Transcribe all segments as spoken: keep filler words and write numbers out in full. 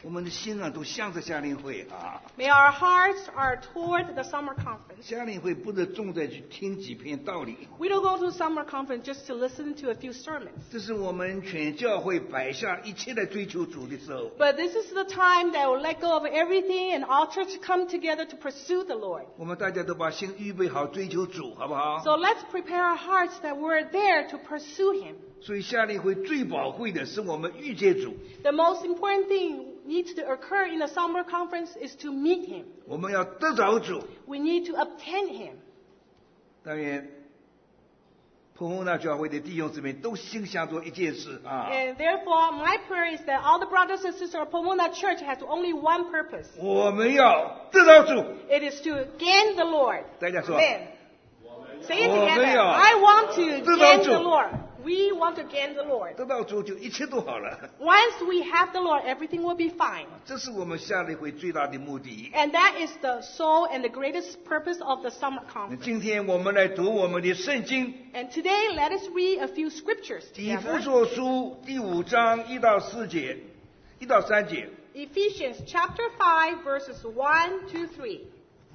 我们的心啊都向着夏令会啊。 May our hearts are toward the summer conference. 夏令会不是重在去听几篇道理， We don't go to summer conference just to listen to a few sermons. 这是我们全教会摆下一切来追求主的时候。 But this is the time that we'll let go of everything and all churches come together to pursue the Lord. 我们大家都把心预备好追求主，好不好？ So let's prepare our hearts that we're there to pursue Him. 所以夏令会最宝贵的是我们遇见主， The most important thing needs to occur in the summer conference is to meet Him. 我们要得着主。 We need to obtain Him. 当然，普丰那教会的弟兄姊妹都心想着一件事啊， And therefore, my prayer is that all the brothers and sisters of Pomona Church has only one purpose. 我们要得着主。 It is to gain the Lord. 大家说， Amen. Say it 我们 together. 要 I want to 得着 gain 主。 the Lord. We want to gain the Lord. 得到主就一切都好了。 Once we have the Lord, everything will be fine. 这是我们夏令会最大的目的。 And that is the soul and the greatest purpose of the summer 那 conference. 今天我们来读我们的圣经， And today, let us read a few scriptures 以弗 together. 所书第五章一到四节，一到三节。 Ephesians chapter five, verses one to three.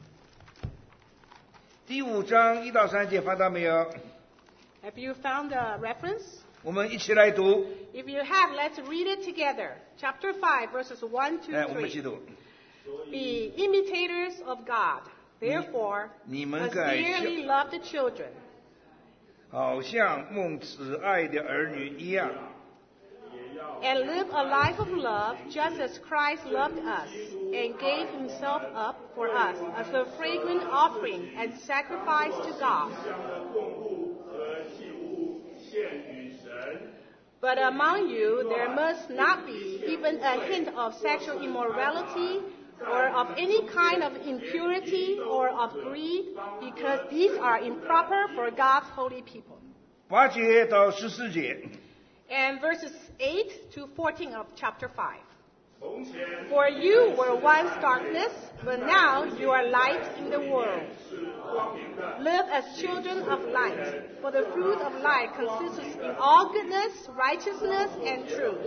第五章一到三节翻到没有？ Have you found a reference? 我们一起来读。 If you have, let's read it together. Chapter five, verses one to 来，我们一起 three. 读。 Be imitators of God. Therefore, 你们 as 该 dearly loved children, 好像蒙慈爱的儿女一样， and live a life of love, just as Christ loved us, and gave himself up for us as a fragrant offering and sacrifice to God. But among you there must not be even a hint of sexual immorality, or of any kind of impurity, or of greed, because these are improper for God's holy people. 八节到十四节。 And verses eight to fourteen of chapter five. For you were once darkness, but now you are light in the world. Live as children of light, for the fruit of light consists in all goodness, righteousness, and truth.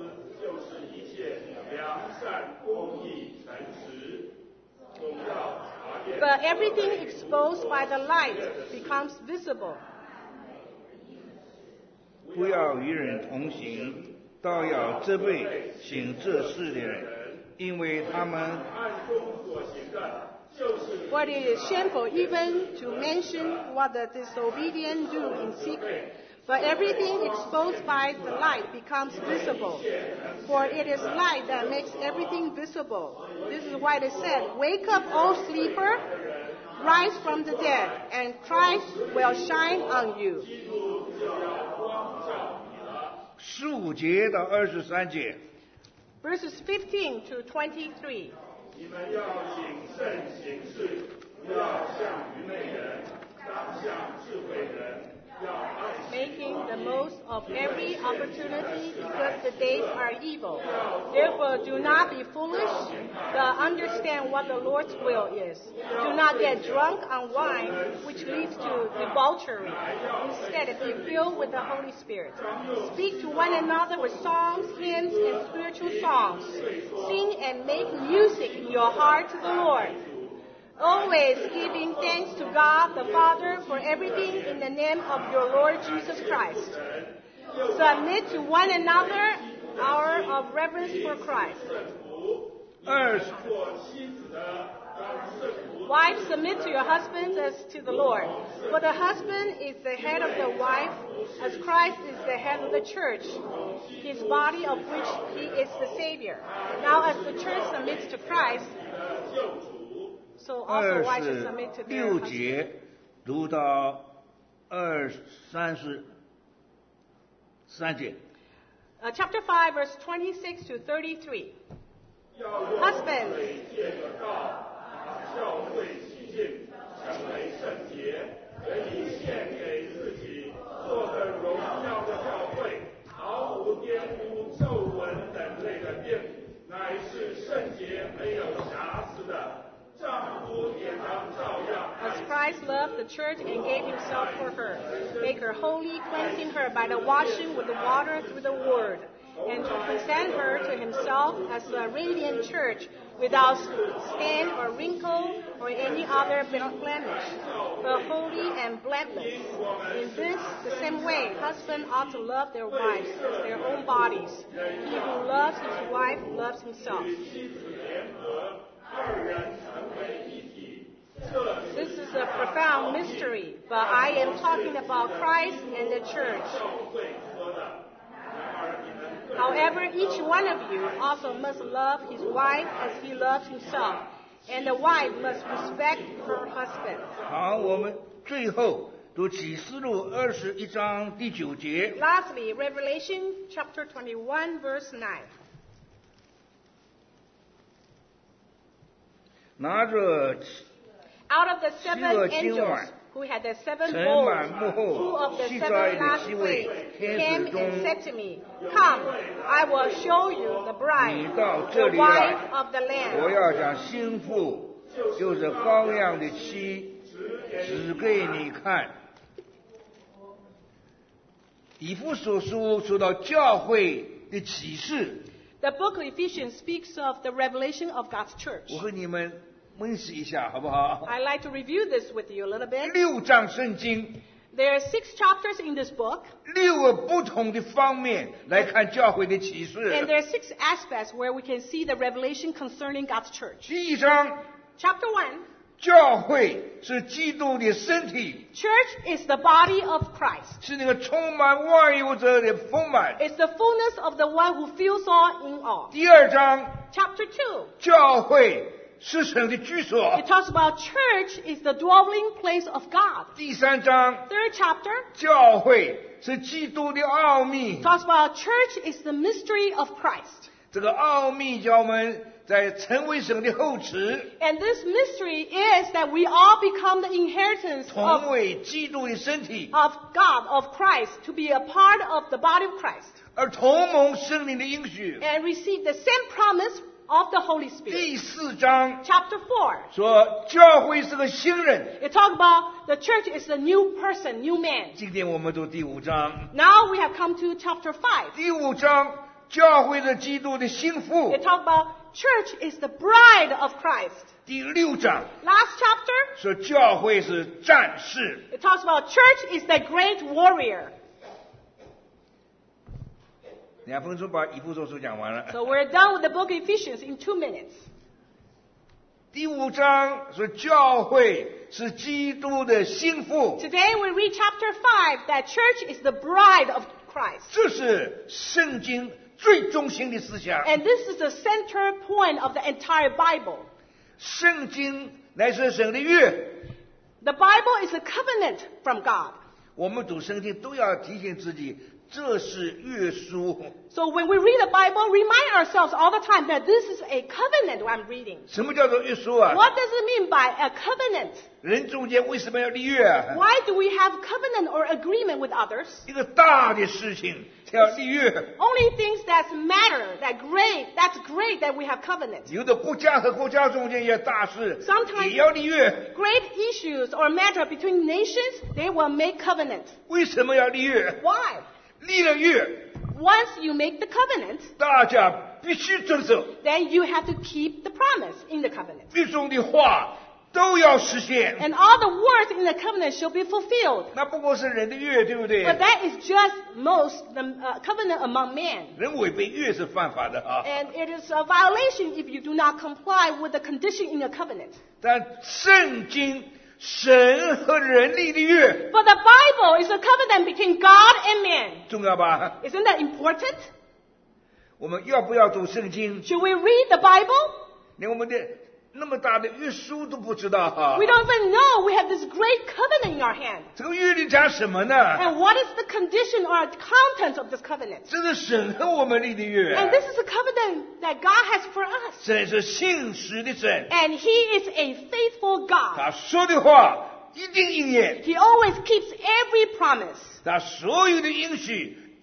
But everything exposed by the light becomes visible. 不要与人同行，倒要责备行这事的人，因为他们 For it is shameful even to mention what the disobedient do in secret. But everything exposed by the light becomes visible. For it is light that makes everything visible. This is why they said, Wake up, O sleeper, rise from the dead, and Christ will shine on you. 十五节到二十三节。 Verses fifteen to twenty-three. 你们要谨慎行事，不要像愚昧人，当像智慧人，要爱惜 Making the most of every opportunity because the days are evil. Therefore, do not be foolish, but understand what the Lord's will is. Do not get drunk on wine, which leads to debauchery. Instead, be filled with the Holy Spirit. Speak to one another with songs, hymns, and spiritual songs. Sing and make music in your heart to the Lord. Always giving thanks to God the Father for everything in the name of your Lord Jesus Christ. Submit to one another out of reverence for Christ. 二十 Wives, submit to your husbands as to the Lord. For the husband is the head of the wife, as Christ is the head of the church, his body of which he is the Savior. Now as the church submits to Christ, so also 二 wives should 十 submit to their 六 husbands. 节读到二三十三节。 Uh, chapter five, verse twenty-six to thirty-three. Husbands, 借着道，把教会洗净，成为圣洁，可以献给自己，做个荣耀的教会，毫无玷污、皱纹等类的病，乃是圣洁、没有瑕疵的。丈夫也当照样爱 as Christ loved the church and gave himself for her, make her holy, cleansing her by the washing with the water through the word, and to present her to himself as a radiant church without stain or wrinkle or any other blemish, but holy and blameless. In this, the same way, husbands ought to love their wives as their own bodies. He who loves his wife loves himself. This is a profound mystery, but I am talking about Christ and the church. However, each one of you also must love his wife as he loves himself, and the wife must respect her husband. 好，我们最后读启示录二十一章第九节。 Lastly, Revelation chapter twenty-one, verse nine. 拿着 Out of the seven angels who had the seven bowls full of the seven last plagues came and said to me, Come, I will show you the bride, the wife of the 我 Lamb. 要将心腹，就是羔羊的妻，指给你看。以弗所书说到教会的启示， The book of Ephesians speaks of the revelation of God's church. 我和你们温习一下，好不好？ I'd like to review this with you a little bit. 六章圣经， There are six chapters in this book, 六个不同的方面来看教会的启 and 示。 there are six aspects where we can see the revelation concerning God's church. 第一章， Chapter one, 教会是基督的身体， church is the body of Christ. 是那个充满万有者的丰满。 It's the fullness of the one who fills all in all. 第二章， Chapter two, 教会是神的居所。 it talks about church is the dwelling place of God. 第三章， Third chapter 教会是基督的奥秘。 talks about church is the mystery of Christ. 这个奥秘叫我们在成为神的后嗣， And this mystery is that we all become the inheritance 同 of, 为基督的身体， of God, of Christ, to be a part of the body of Christ, 而同蒙圣灵的应许。 and receive the same promise of the Holy Spirit. 第四章 Chapter four, 说教会是个新人。 it talks about the church is a new person, new man. 今天我们读第五章， Now we have come to chapter five. 第五章教会是基督的心腹。 It talks about church is the bride of Christ. 第六章 Last chapter, 说教会是战士。 it talks about church is the great warrior. 两分钟把以弗所书讲完了。 So we're done with the book of Ephesians in two minutes. 第五章说教会是基督的心腹， Today we read chapter five that church is the bride of Christ. 这是圣经最中心的思想。 And this is the center point of the entire Bible. 圣经乃是神的约， The Bible is a covenant from God. 我们读圣经都要提醒自己，这是约书。 So when we read the Bible, remind ourselves all the time that this is a covenant I'm reading. 什么叫做约书啊？ What does it mean by a covenant? 人中间为什么要立约啊？ Why do we have covenant or agreement with others? 一个大的事情才要立约。 Only things that matter, that great, that's great that we have covenant. 有的国家和国家中间也大事 Sometimes- 也要立约。 Great issues or matter between nations, they will make covenant. 为什么要立约？ Why? 立了约， Once you make the covenant, 大家必须遵守， then you have to keep the promise in the covenant. 一种的话都要实现。 And all the words in the covenant shall be fulfilled. 那不过是人的约，对不对？ But that is just most the uh, covenant among men. 人违背约是犯法的啊。 And it is a violation if you do not comply with the condition in a covenant. 但圣经神和人立的约 But the Bible is a covenant between God and man. 重要吧？ Isn't that important? 我们要不要读圣经？ Should we read the Bible? 连我们的那么大的约书都不知道哈 We。don't even know we have this great covenant in our hand. 这个约里讲什么呢？ And what is the condition or content of this covenant? 这是神和我们立的约。 And this is a covenant that God has for us. 神是信实的神， And He is a faithful God. 他说的话一定应验， He always keeps every promise. 他所有的应许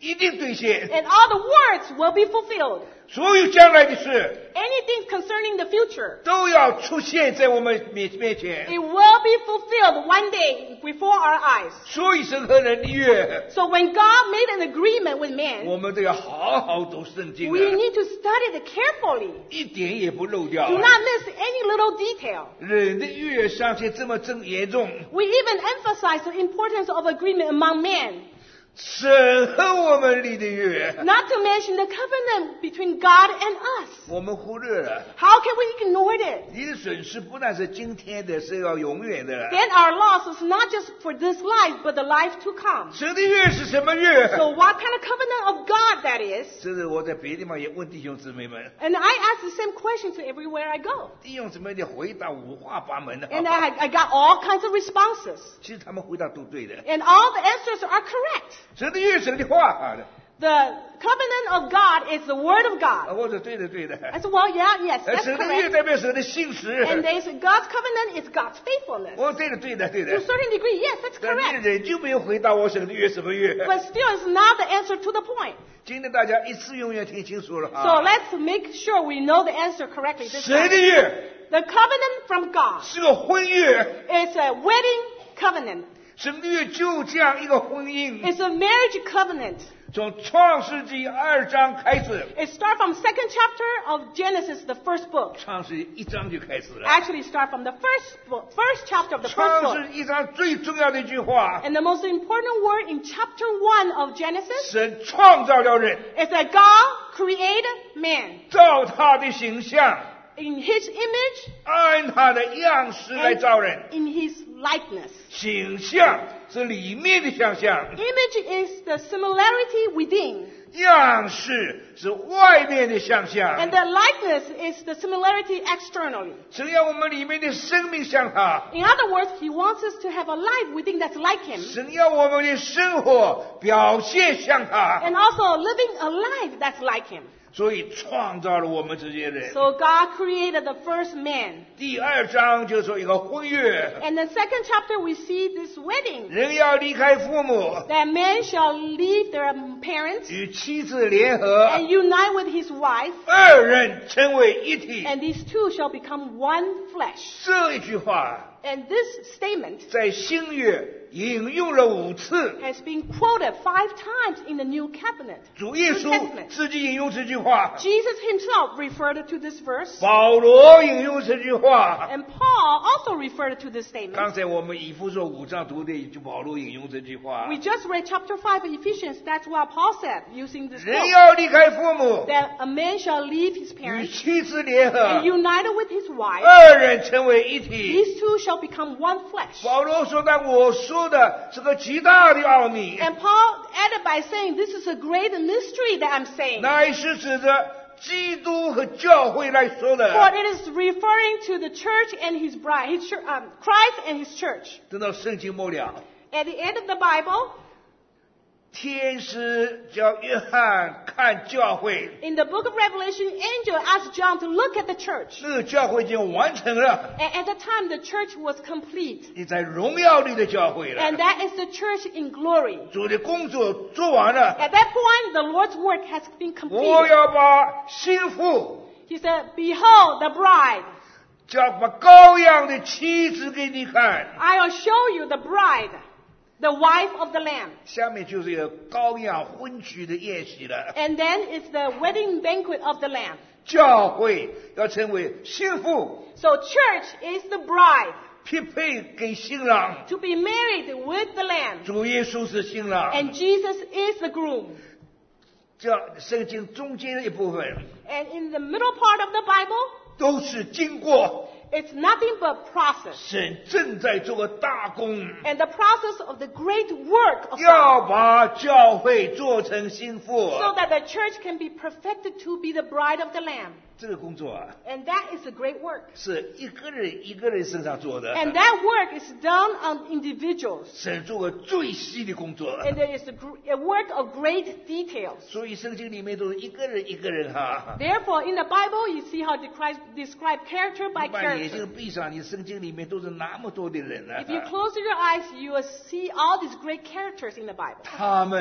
一定兑现， And all the words will be fulfilled. 所有将来的事 Anything concerning the future, 都要出现在我们面面前。 it will be fulfilled one day before our eyes. 所以神和人的约， So when God made an agreement with man, 我们都要好好读圣经 we 啊， need to study it carefully. 一点也不漏掉 Do 啊。 not miss any little detail. 人的约尚且这么正严重， We even emphasize the importance of agreement among men, 神和我们立的约， not to mention the covenant between God and us. 我们忽略了。 How can we ignore it? 你的损失不但是今天的，是要永远的。 Then our loss is not just for this life, but the life to come. 神的约是什么约？ So what kind of covenant of God that is? 这是我在别的地方也问弟兄姊妹们， And I ask the same question to everywhere I go. 弟兄姊妹的回答五花八门的。 And I, I got all kinds of responses. 其实他们回答都对的。 And all the answers are correct. 神的约，神的话， The covenant of God is the word of 啊， God. 或者对的对的。 I said, well, yeah, yes, 而 that's 神的约 correct. 代表神的信实。 And they said God's covenant is God's faithfulness. 哦，对的对的对 To a 的。 certain degree, yes, that's 但你 correct. 人就没有回答我神的约什么约。 But still, it's not the answer to the point. 今天大家一次永远听清楚了 So 啊！ let's make sure we know the answer correctly this 神的 time. 约 The covenant from God 是个婚约， is a wedding covenant. 神的约就这样一个婚姻， It's a marriage covenant. 从创世纪二章开始， It starts from second chapter of Genesis, the first book. 创世纪一章就开始了。 Actually, start from the first book, first chapter of the first 创 book. 世纪一章最重要的一句话， And the most important word in chapter one of Genesis 神创造了人， is that God created man 照他的形象， in His image 按他的样式来造人。 and in His likeness. 形象是里面的想象， Image is the similarity within, 样式是外面的想象。 and the likeness is the similarity externally. 神要我们里面的生命像他， In other words, He wants us to have a life within that's like Him, 神要我们的生活表现像他， and also living a life that's like Him. 所以创造了我们这些人。 So God created the first man. 第二章就说一个婚约， And the second chapter, we see this wedding. 人要离开父母， That man shall leave their parents 与妻子联合， and unite with his wife, 二人成为一体。 and these two shall become one flesh. 这一句话 And this statement 在新约引用了五次， has been quoted five times in the New Covenant. 主耶 New 稣 Testament. 自己引用这句话， Jesus himself referred to this verse, 保罗引用这句话。 and Paul also referred to this 刚 statement. 才我们以弗所五章读的，就保罗引用这句话 We： just read chapter five of Ephesians. That's what Paul said using this 人 quote. 要离开父母， That a man shall leave his 与 parents 妻子联合 and，united with his wife. 二人成为一体。 These two shall become one flesh. 保罗说的，我说的是个极大的奥秘， And Paul added by saying, this is a great mystery that I'm saying. 乃是指着基督和教会来说 For 的。 it is referring to the church and his bride, his chur- um, Christ and his church. 等到圣经末了， At the end of the Bible, 天使叫约翰看教会， in the book of Revelation, angel asked John to look at the church. 那个教会已经完成了， And at the time, the church was complete. 你在荣耀里的教会了 And，that is the church in glory. 主的工作做完了， At that point, the Lord's work has been 我 completed. 要把心腹， He said, behold the bride. 叫把羔羊的妻子给你看。 I'll show you the bride, the wife of the Lamb. 下面就是一个羔羊婚娶的宴席了。 And then it's the wedding banquet of the Lamb. 教会要成为心腹， So church is the bride 匹配给新郎。 to be married with the Lamb. 主耶稣是新郎。 And Jesus is the groom. 这圣经中间的一部分 And in the middle part of the Bible, 都是经过 it's nothing but process. 神正在做个大工， And the process of the great work of 要 God. 把教会做成心腹。 So that the church can be perfected to be the bride of the Lamb. 这个工作啊， And that is a great work. 是一个人一个人身上做的。 And that work is done on individuals. 神做个最细的工作， And there is a, gr- a work of great details. 所以圣经里面都是一个人一个人哈。 Therefore, in the Bible, you see how describe, describe character by 你把眼 character. 睛闭上，你圣经里面都是那么多的人啊 If，you close your eyes, you will see all these great characters in the Bible. 他们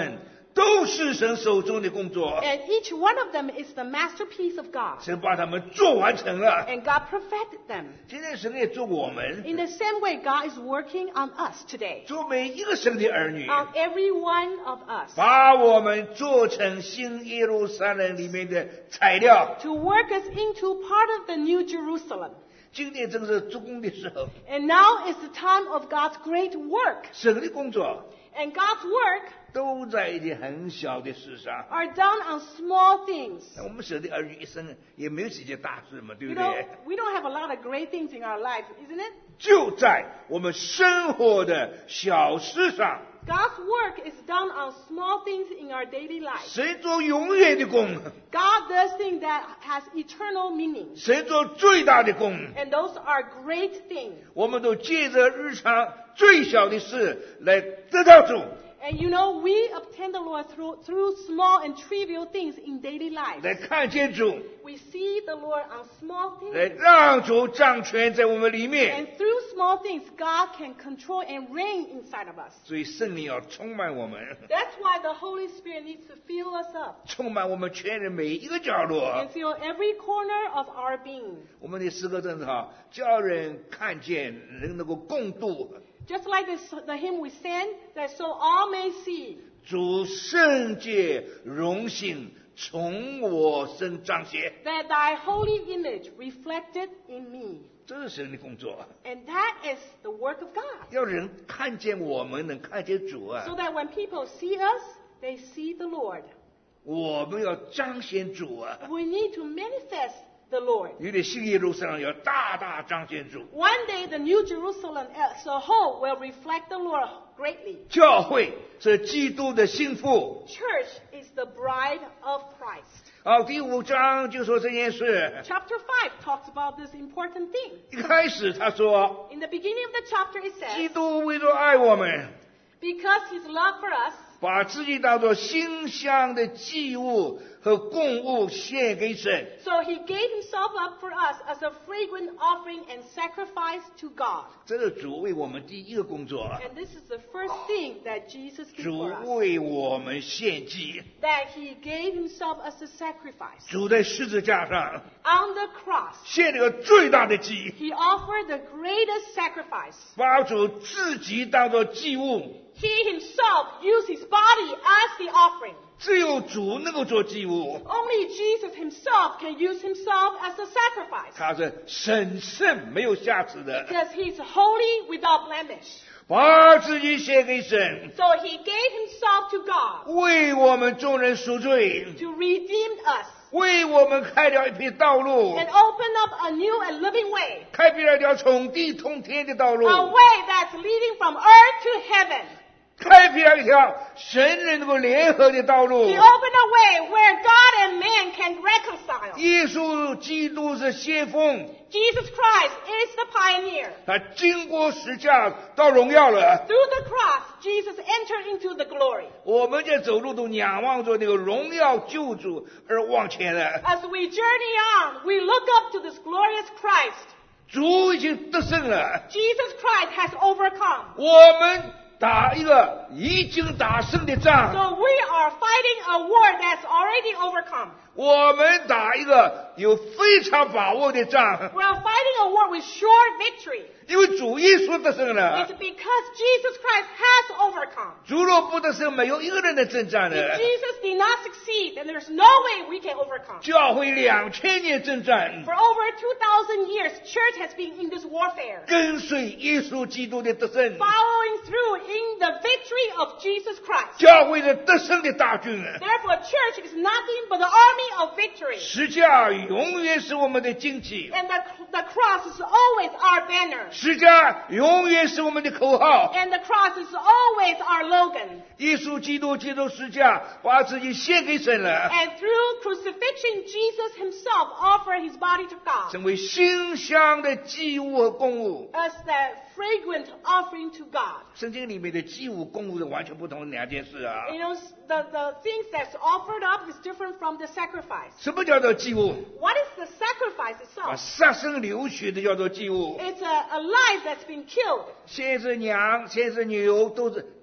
都是神手中的工作， And each one of them is the masterpiece of God. 神把他们做完成了。 And God perfected them. 今天神也做我们， In the same way, God is working on us today. 做每一个神的儿女， On every one of us. 把我们做成新耶路撒冷里面的材料。 To work us into part of the New Jerusalem. 今天正是做工的时候， And now is the time of God's great work. 神的工作 And God's work 都在一件很小的事上。 are done on small things. 我们神的儿女一生也没有几件大事嘛，对 You 不 know, 对？ we don't have a lot of great things in our life, isn't it? 就在我们生活的小事上， God's work is done on small things in our daily life. 神做永远的工， God does things that has eternal meaning. 神做最大的工。 And those are great things. 我们都借着日常最小的事来得到主， And you know, we obtain the Lord through, through small and trivial things in daily life. 来看见主， We see the Lord on small 来 things. 让主掌权在我们里面。 And through small things, God can control and reign inside of us. 所以圣灵要充满我们， That's why the Holy Spirit needs to fill us up 充满我们全人每一个角落 and。fill every corner of our being. 我们的诗歌真是好，叫人看见，人能够共度。 Just like this, the hymn we sang, that so all may see. 主圣洁荣幸从我身彰显， That thy holy image reflected in me. 这是神的工作， And that is the work of God. 要人看见我们，能看见主啊 So！that when people see us, they see the Lord. 我们要彰显主啊！ We need to manifest the Lord. 你的新耶路撒冷要大大彰显主。 One day the New Jerusalem as a whole will reflect the Lord greatly. 教会是基督的心腹。 Church is the bride of Christ. 好，第五章就说这件事。 Chapter five talks about this important thing. 一开始他说， In the beginning of the chapter it 基 says, 督为了爱我们， because his love for us, 把自己当作馨香的祭物和供物献给神。 so he gave himself up for us as a fragrant offering and sacrifice to God. 这是主为我们第一个工作， And this is the first thing that Jesus did 主 for us. 为我们献祭。 That he gave himself as a sacrifice. 主在十字架上 On the cross, 献了个最大的祭， he offered the greatest sacrifice. 把主自己当作祭物。 He himself used his body as the offering. 只有主能够做祭物， Only Jesus himself can use himself as a sacrifice. 他是神圣没有瑕疵的， Because he's holy without blemish. 把自己献给神， So he gave himself to God 为我们众人赎罪， to redeem us 为我们开了一片道路， and open up a new and living way. 开辟了一条从地通天的道路， A way that's leading from earth to heaven. 开辟了一条神人能够联合的道路。 He opened a way where God and man can reconcile. 耶稣基督是先锋， Jesus Christ is the pioneer. 他经过十架到荣耀了。 Through the cross, Jesus entered into the glory. 我们在走路都仰望着那个荣耀救主而往前了。 As we journey on, we look up to this glorious Christ. 主已经得胜了， Jesus Christ has overcome. 我们打一个已经打胜的仗， So we are fighting a war that's already overcome. 我们打一个有非常把握的仗， We are fighting a war with sure victory. 因为主耶稣得胜了 It's。because Jesus Christ has overcome. 主若不得胜，没有一个人能征战 If 的。 Jesus did not succeed, then there's no way we can overcome. 教会两千年征战， For over two thousand years, church has been in this warfare, 跟随耶稣基督的得胜， following through in the victory of Jesus Christ. 教会的得胜的大军。 Therefore, church is nothing but the army of victory. 十架永远是我们的旌旗， And the, the cross is always our banner. 十架永远是我们的口号。 And the cross is always our slogan. 耶稣基督接受十架，把自己献给神了， And through crucifixion, Jesus himself offered his body to God 成为馨香的祭物和供物。 as that fragrant offering to God. 圣经里面的祭物、供物是完全不同的两件事啊。 You know, the, the things that's offered up is different from the sacrifice. 什么叫做祭物？ What is the sacrifice 把 itself? 杀生流血的叫做祭物。 It's a, a life that's been killed. 先是羊，先是牛，都是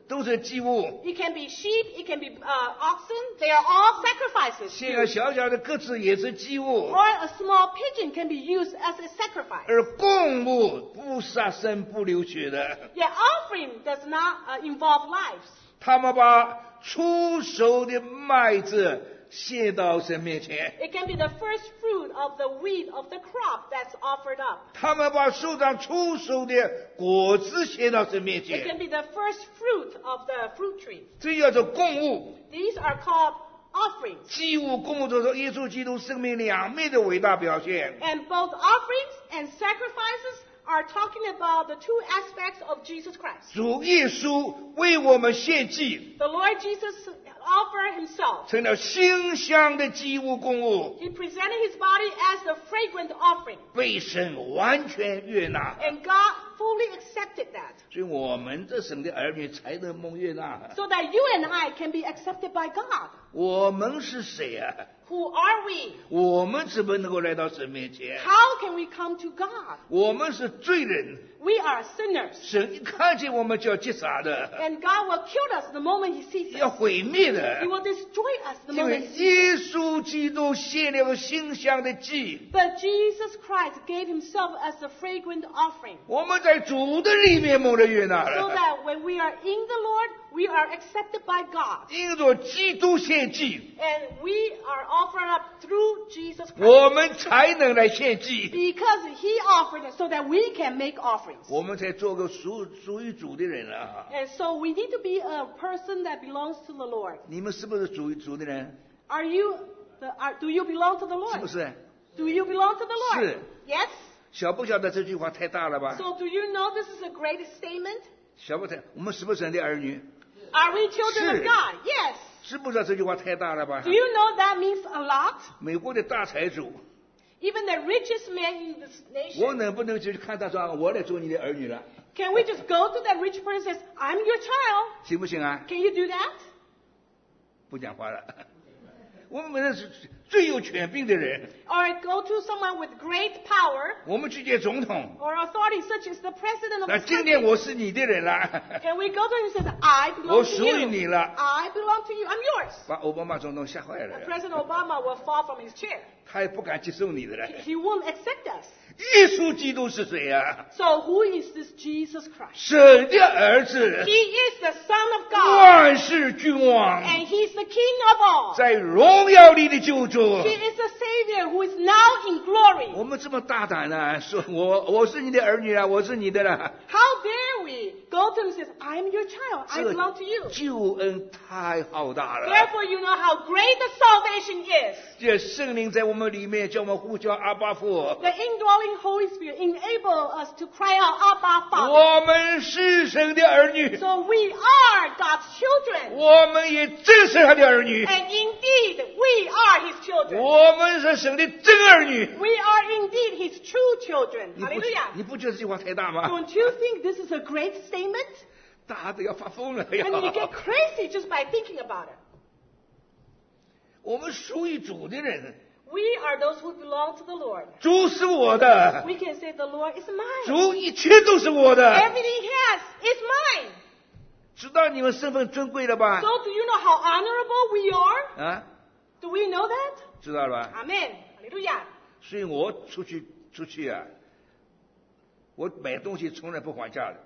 都是祭物。 It can be sheep, it can be uh, oxen. They are all sacrifices. 献个小小的鸽子也是祭物， Or a small pigeon can be used as a sacrifice. 而供物不杀生不流血的。 Yet offering does not uh, involve lives. 他们把出熟的麦子献到神面前， It can be the first fruit of the wheat of the crop that's offered up. 他们把树上出熟的果子献到神面 It can 前， be the first fruit of the fruit tree. 这叫做供物。 These are called offerings. 祭物、供物都是耶稣基督生命两面的伟大表现。 And both offerings and sacrifices are talking about the two aspects of Jesus Christ. 主耶稣为我们献祭， The Lord Jesus offered himself. 成了馨香的祭物供物， He presented his body as the fragrant offering. 被神完全悦纳。 And God fully accepted that. 所以我们这省的儿女才能蒙悦纳。 So that you and I can be accepted by God. 我们是谁啊？ Who are we? 我们怎么能够来到神面前？ How can we come to God? 我们是罪人， We are sinners. 神一看见我们就要击杀的， And God will kill us the moment he sees 要 us. 毁灭 He 的。 will destroy us the 因为 moment he sees us. 耶稣基督献了个馨香的祭， But Jesus Christ gave himself as a fragrant offering. 我们在主的里面蒙了悦纳 So 了。 that when we are in the Lord, we are accepted by God. 因着基督献祭， And we are offered up through Jesus Christ. 我们才能来献祭， Because he offered it so that we can make offerings. 我们才做个属属于主的人啊！ And so we need to be a person that belongs to the Lord. 你们是不是属于主的人？ Are you, the, are, do you belong to the 是不 Lord? 是？ Do you belong to the Lord? 是。 Yes? 晓不晓得这句话太大了吧？ So do you know this is a great statement? 晓不晓得？我们是不是神的儿女？ Are we children of 是。 God? Yes. 知不知道这句话太大了吧 Do？you know that means a lot? 美国的大财主， Even the richest man in this 我 nation. 能不能就去看他说我来做你的儿女了？ Can we just go to that rich person and say, I'm your child? 行不行啊？ Can you do that? 不讲话了。我们是最有权柄的人， Or go to someone with great power 我们去见总统。 or authority such as the president of 那 the 今天 country? 我是你的人了， Can we go to him and say, I 我 belong 属 to 于 you? 你了， I belong to you. I'm yours. 把奥巴马总统吓坏了， President Obama will fall from his chair. 他也不敢接受你的了。 He won't accept us. 耶稣基督是谁呀、啊？ So who is this Jesus Christ? 神的儿子， He is the Son of God. 万世君王， And he's the King of all. 在荣耀里的救主。 He is the Savior who is now in glory. 我们这么大胆呢、说我我是你的儿女啊，我是你的了。 How dare we go to him and say, I'm your child. I 这 belong to you. 个救恩太浩大了。 Therefore, you know how great the salvation is. 这圣灵在我们里面，叫我们呼叫阿巴父。 The indwelling Holy Spirit enable us to cry out, Abba, Father. 我们是神的儿女， So we are God's children. 我们也真是他的儿女， And indeed, we are His children. 我们是神的真儿女。 We are indeed His true children. 你不 Hallelujah. 你不觉得这句话太大吗？ Don't you think this is a great statement? 大的要发疯了 And you get 呀！ crazy just by thinking about it. 我们属于主的人， We are those who belong to the Lord. 主是我的， We can say the Lord is mine. 主一切都是我的。 Everything He has is mine. 知道你们身份尊贵了吧 So？do you know how honorable we are? 啊， Do we know that? 知道了吧？ Amen. Hallelujah. 所以我出去出去啊，我买东西从来不还价的。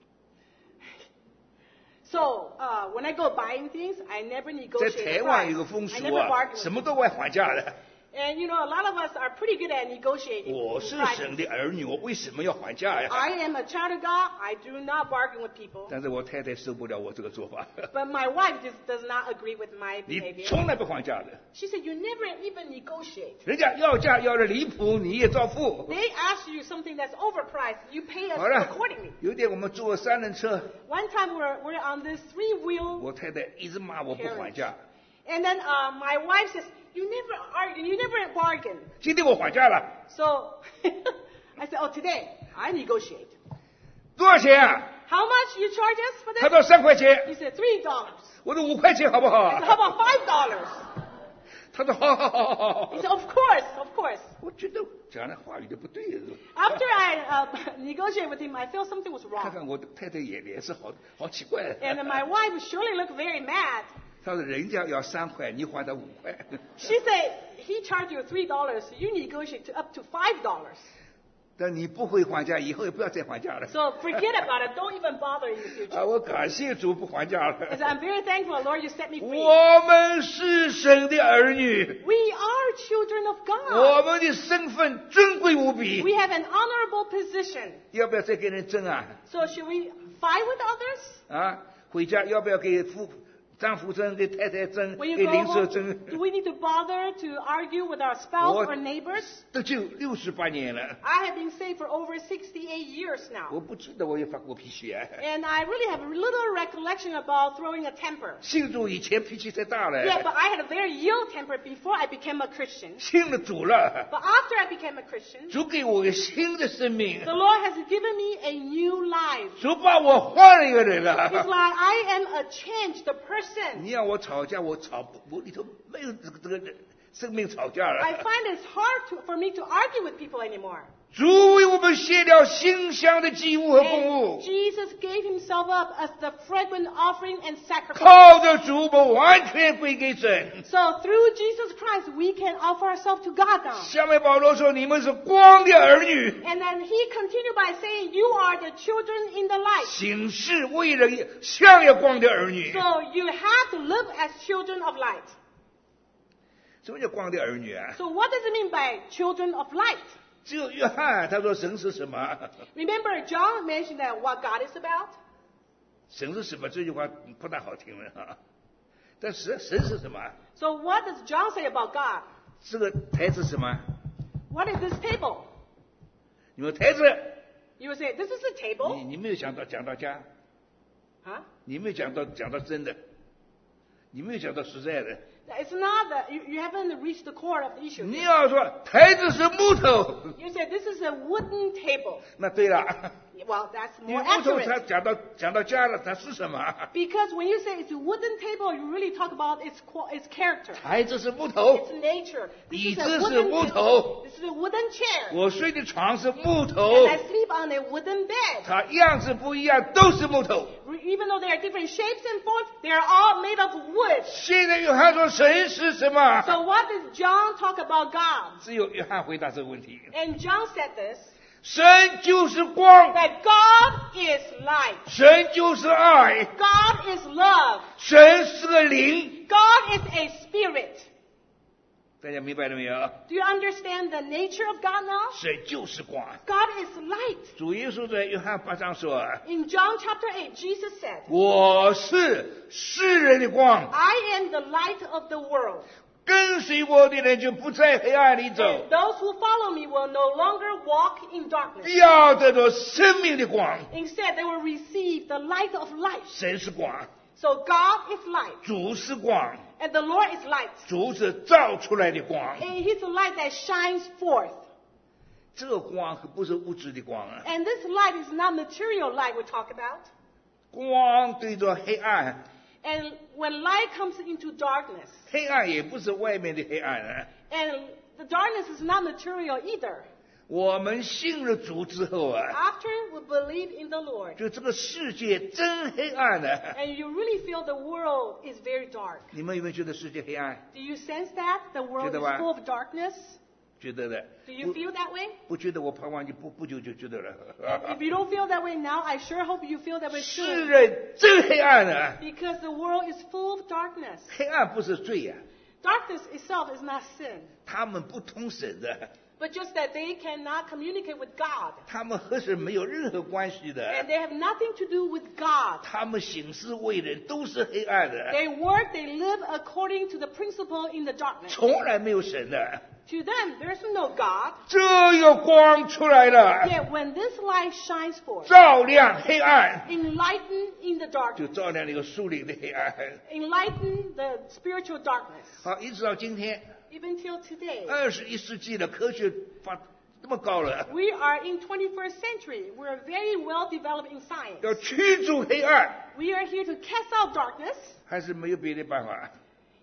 So uh, when I go buying things, I never 在 negotiate 台 the 湾 price. 有个风 I 俗 never 啊， bargain 什 with 么都爱还价的。 And you know, a lot of us are pretty good at negotiating 我是 prices. 神的儿女，我为什么要还价呀？ I am a child of God. I do not bargain with people. 但是我太太受不了我这个做法。 But my wife just does not agree with my 你 behavior. 从来不还价的， She said, you never even negotiate. 人家要价要的离谱，你也照付。 They ask you something that's overpriced. You pay us 好了 accordingly.， 有一天我们坐三轮车， One time we're, we're on this three-wheel 我太太一直骂我不还价。 And then uh, my wife says, you never argue, you never bargain. 今天我还价了， So I said, oh, today I negotiate. 多少钱啊？ How much you charge us for 他 this? 说三块钱， He said, three dollars. 我说五块钱好不好 I said, how about five dollars? 他说好好好好好 He。said, of course, of course. 我觉得讲的话语都不对，是吧？ After I uh, negotiated with him, I felt something was 看 wrong. 看我的太太也脸色好好奇怪。 And my wife surely looked very mad. 他说人家要三块，你还他五块。 She said, he charged you three dollars. You negotiate to up to five dollars. 但你不会还价，以后也不要再还价了。 So forget about it. Don't even bother in the future. 啊，我感谢主不还价 I said, 了。 I'm very thankful, Lord, you set me free. 我们是神的儿女， We are children of 我 God. 们的身份尊贵无比。 We have an honorable position. 要不要再跟人争啊？ So should we fight with others? 啊，回家要不要给夫丈夫争，给太太争， When you 给 go 邻舍 home, 争？ do we need to bother to argue with our spouse What? or neighbors? 都就六十八年了， I have been saved for over sixty-eight years 我 now. 不记得我有发过脾气啊。 And I really have little recollection about throwing a temper. 信主以前脾气太大了， Yeah, but I had a very ill temper before I became a Christian. 信了主了， But after I became a Christian, 主给我个新的生命， the Lord has given me a new life. 主把我换了一个人 It's 了。 like I am a changed person. 你让我吵架，我吵不，我里头没有这个这个生命吵架 I 了。 find it's hard to, for me to argue with people anymore. 主为我们献了馨香的祭物和供 And 物， Jesus gave himself up as the fragrant offering and sacrifice. 靠着主，我们完全归给神。 So through Jesus Christ, we can offer ourselves to God now. 下面保罗说：“你们是光的儿女， And then he continued by saying, you are the children in the light. 行事为人像有光的儿女。 So you have to live as children of light. 什么叫光的儿女啊？ So what does it mean by children of light? 只有约翰他说神是什么？ Remember, John mentioned that what God is about. 神是什么？这句话不大好听了啊。但神神是什么？ So what does John say about God? 这个台子是什么？ What is this table? 你们台子， You would say, this is a 你 table. 你没有讲到讲到家， Huh? 你没有讲到讲到真的，你没有讲到实在的。 It's not that you, you haven't reached the core of the issue. 你要说台子是木头， You say this is a wooden table. 那对了。 Well, that's 你 more 木头它 accurate. 讲到讲到家了，它是什么？ Because when you say it's a wooden table, you really talk about its qua- its character, 台子是木头 its，nature. This 椅 is a 子是 wooden 木 table. 头， This is a wooden chair. 我睡的床是木 And 头， I sleep on a wooden bed. 它样子不一样，都是木头。 Even though they are different shapes and forms, they are all made of wood. 现在约翰说神是什么？ So what does John talk about God? 只有约翰回答这个问题。 And John said this, 神就是光， that God is light. 神就是爱， God is love. 神是个灵。 God is a spirit. 大家明白了没有？ Do you understand the nature of God now? 神就是光。 God is light. 主耶稣在约翰八章说 In John chapter eight, Jesus said, 我是世人的光， I am the light of the world. 跟随我的人就不在黑暗里走， And those who follow me will no longer walk in darkness. 要得到生命的光。 Instead, they will receive the light of life. 神是光， So God is light, 主是光， and the Lord is light. 主是照出来的光。 And He's a light that shines forth. 这个光可不是物质的光啊， And this light is not material light we talk about. 光对着黑暗， And when light comes into darkness, 黑暗也不是外面的黑暗啊。 and the darkness is not material either. 我们信了主之后啊， After we believe in the Lord, 就这个世界真黑暗的。 and you really feel the world is very dark. 你们有没有觉得世界黑暗？ Do you sense that the world is 觉得吧？ full of darkness? 觉得的。 Do you 不 feel that way? 不觉得，我盼望你不不久就觉得了。 If you don't feel that way now, I sure hope you feel that way 世 soon. 人真黑暗啊！ Because the world is full of darkness. 黑暗不是罪呀、 Darkness itself is not sin, 他们不通神的， but just that they cannot communicate with God. 他们和神没有任何关系 And 的， they have nothing to do with God. 他们行事为人都是黑暗的， They work, they live according to the principle in the darkness. 从来没有神的。 To them, there's no God. 这个光出来了， Yet when this light shines forth, 照亮黑暗， enlighten in the 就 darkness, 照亮那个树林的黑暗。 enlighten the spiritual darkness. 好，一直到今天， Even till today, 二十一世纪了，科学发这么高了， we are in twenty-first century. We're very well developed in science. 要驱逐黑暗， We are here to cast out darkness. 还是没有别的办法？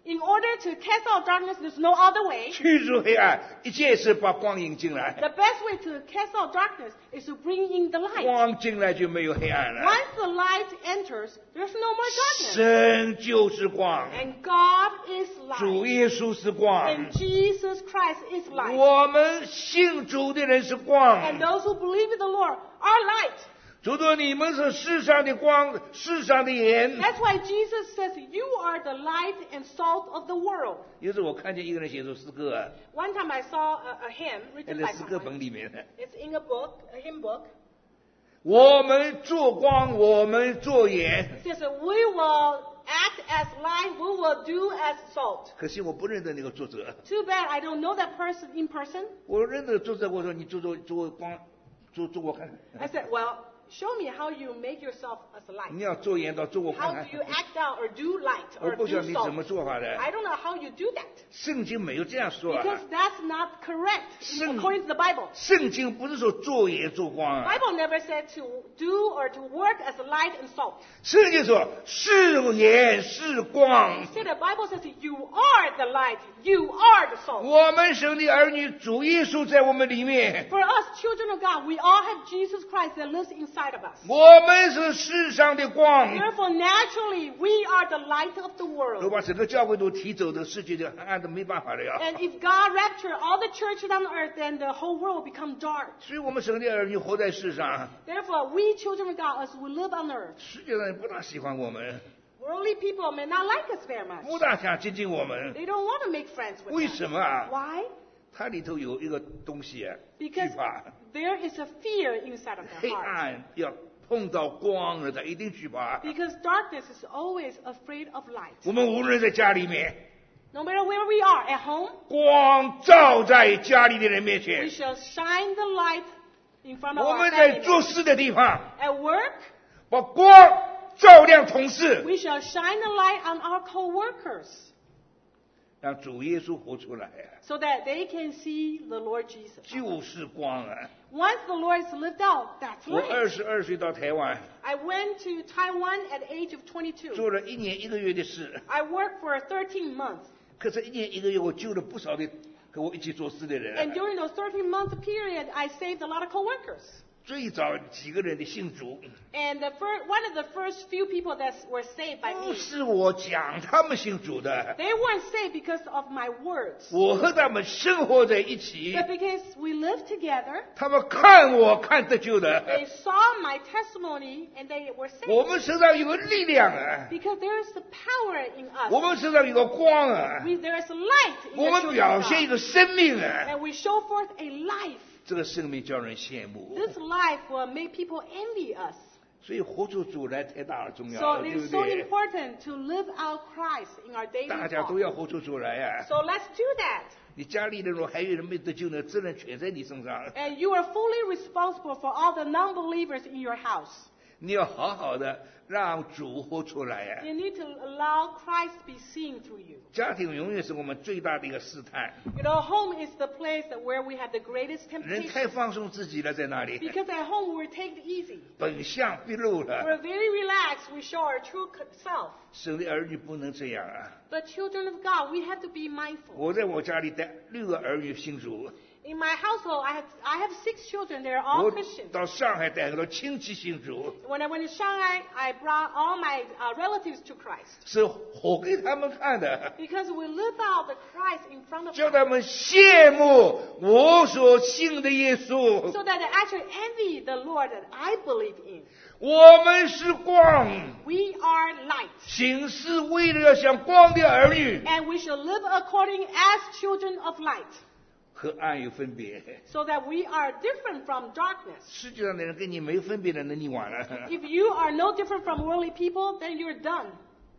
In order to cast out darkness, there's no other way. 驱逐黑暗，一切是把光引进来。 The best way to cast out darkness is to bring in the light. 光进来就没有黑暗了。 Once the light enters, there's no more darkness. 神就是光， And God is 主 light. 耶稣是光， And Jesus Christ is light. 我们信主的人是光。 And those who believe in the Lord are light. 主说你们是世上的光，世上的盐。 That's why Jesus says, you are the light and salt of the world. 有时候我看见一个人写出诗歌啊， One time I saw a, a hymn 在 written 那 by 诗歌 someone. 本里面， It's in a book, a hymn book. 我们做光，我们做盐。 It says, we will act as light, we will do as salt. 可惜我不认得那个作者， Too bad I don't know that person in person. 我认得作者，我说你做做做光，做做我看看。 I said, well, show me how you make yourself as a light. 你要做盐道，做我 How 看 do you 看。 act out or do light 我 or 不 do 晓得你怎么 salt? 做法的， I don't know how you do that. 圣经没有这样说 Because 啊。 that's not correct Sing- according to the Bible. 圣经不是说做盐做光啊， Bible never said to do or to work as a light and salt. 圣经说是盐是光。 Instead, the Bible says you are the light, you are the salt. 我们神的儿女，主耶稣在我们里面， For us, children of God, we all have Jesus Christ that lives inside of us. 我们是世上的光。 Therefore, naturally, we are the light of the 如 world. 果把整个教会都提走，这个世界就黑暗的没办法了呀。 And if God rapture all the churches on earth, then the whole world will become dark. 所以我们神的儿女活在世上， Therefore, we children of God, as we live on earth, 世界上人不大喜欢我们， worldly people may not like us very much. 不大想接近我们。 They don't want to make friends with 为 us. 什么啊？ Why? 它里头有一个东西啊，惧 Because 怕。 there is a fear inside of 黑 their heart. 暗要碰到光了，他一定惧怕。 Because darkness is always afraid of light. 我们无论在家里面， No matter where we are, at home, 光照在家里的人面 we 前； shall shine the light in front of 我 our 们在 family 做 members. 事的地方， At work, 把光照亮同事， we shall shine the light on our co-workers 让主耶稣活出来啊， so that they can see the Lord Jesus. 就是光啊！ Once the Lord is lived out, that's 我二 light. 十二岁到台湾， I went to Taiwan at the age of twenty-two. 做了一年一个月的事， I worked for thirteen months. 可是，一年一个月我救了不少的跟我一起做事的 And 人。 during those thirteen month period, I saved a lot of co-workers. 最早几个人的信主， And the first, one of the first few people that were saved by 不 me, 是我讲他们信主的， they weren't saved because of my words, 我和他们生活在一起， but because we lived together. 他们看我看得救的。 They saw my testimony and they were 我 saved 们身上有个力量啊， because there is the power in 我 us. 们身上有个光啊， We, there is a light in 我 the 们 children 表 of 现一 God. 个生命啊， And we show forth a life. 这个生命叫人羡慕。 This life will make people envy us. 所以活出主来太大了，重要 So 了，对 it's 不 so 对？ important to live out Christ in our daily 大家都 walk. 要活出主来啊！ So let's do that. 你家里的人还有人没得救呢，责任全在你身上。 And you are fully responsible for all the non-believers in your house. 你要好好的让主活出来啊！ You need to allow Christ to be seen through you. 家庭永远是我们最大的一个试探。 You know, home is the place that where we have the greatest 人 temptation. 太放松自己了，在那里， Because at home we take it easy. 本相毕露 We're 了。 very relaxed. We show our true self. 神的儿女不能这样啊！ But children of God, we have to be mindful. 我在我家里带六个儿女信主， In my household, I have I have six children. They're all 我 Christians. 到上海带很多亲戚信主， When I went to Shanghai, I brought all my uh, relatives to Christ 是活给他们看的， because we live out the Christ in front of 叫 them, 他们羡慕我所信的耶稣。 so that they actually envy the Lord that I believe in. 我们是光， We are light, 行事为了要像光的儿女， and we shall live according as children of light, 和暗有分别。 so that we are different from darkness. 世界上的人跟你没分别的，那你完了。 If you are no different from worldly people, then you're done.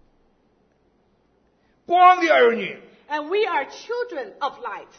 光的儿女， And we are children of light.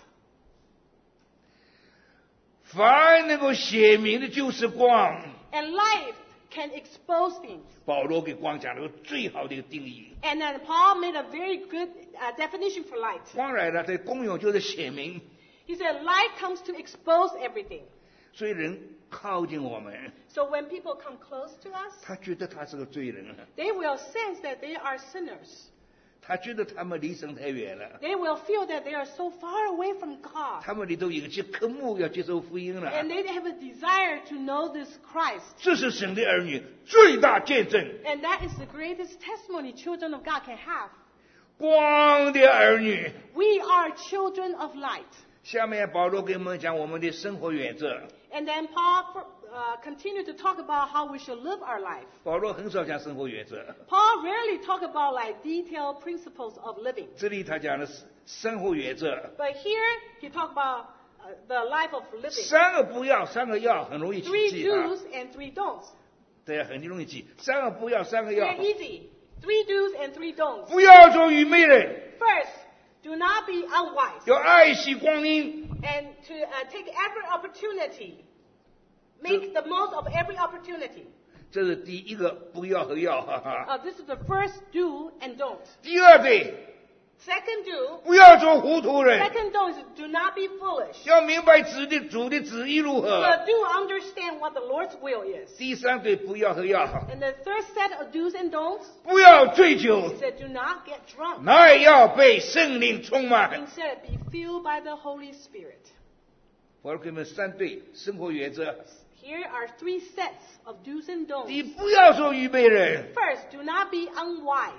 凡能够显明的就是光。 And light can expose things. 保罗给光讲了个最好的一个定义。 And then Paul made a very good uh, definition for light. 光来了，它的功用就是显明， He said light comes to expose everything. 所以人靠近我们， So when people come close to us, 他觉得他是个罪人， they will sense that they are sinners. 他觉得他们离神太远了， They will feel that they are so far away from God. 他们里头有些渴慕要接受福音了。 And they have a desire to know this Christ. 这是神的儿女最大见证， And that is the greatest testimony children of God can have. 光的儿女。 We are children of light. 下面保罗给我们讲我们的生活原则。 And then Paul uh, continued to talk about how we should live our life. 保罗很少讲生活原则， Paul rarely talk about like detailed principles of living. 这里他讲的是生活原则。 But here he talk about uh, the life of living. 三个不要，三个要，很容易 Three 记啊。 do's and three don'ts. 对，很容易记。三个不要，三个要。 They're easy. Three do's and three don'ts. 不要做愚昧人， First, do not be unwise 要爱惜光阴。 and to uh, take every opportunity. Make the most of every opportunity. 这是第一个不要和要，哈哈。 Uh, this is the first do and don't. 第二对， Second do. 不要做糊涂人， Second don't is do not be foolish. 要明白主的主的旨意如何。 But do understand what the Lord's will is. 第三对不要和要， And the third set of do's and don'ts 不要醉酒， is that do not get drunk. 乃要被圣灵充满。 Instead, be filled by the Holy Spirit. 我给你们三对生活原则。 Here are three sets of do's and 第一， don'ts. 不要做愚昧人。 First, do not be unwise,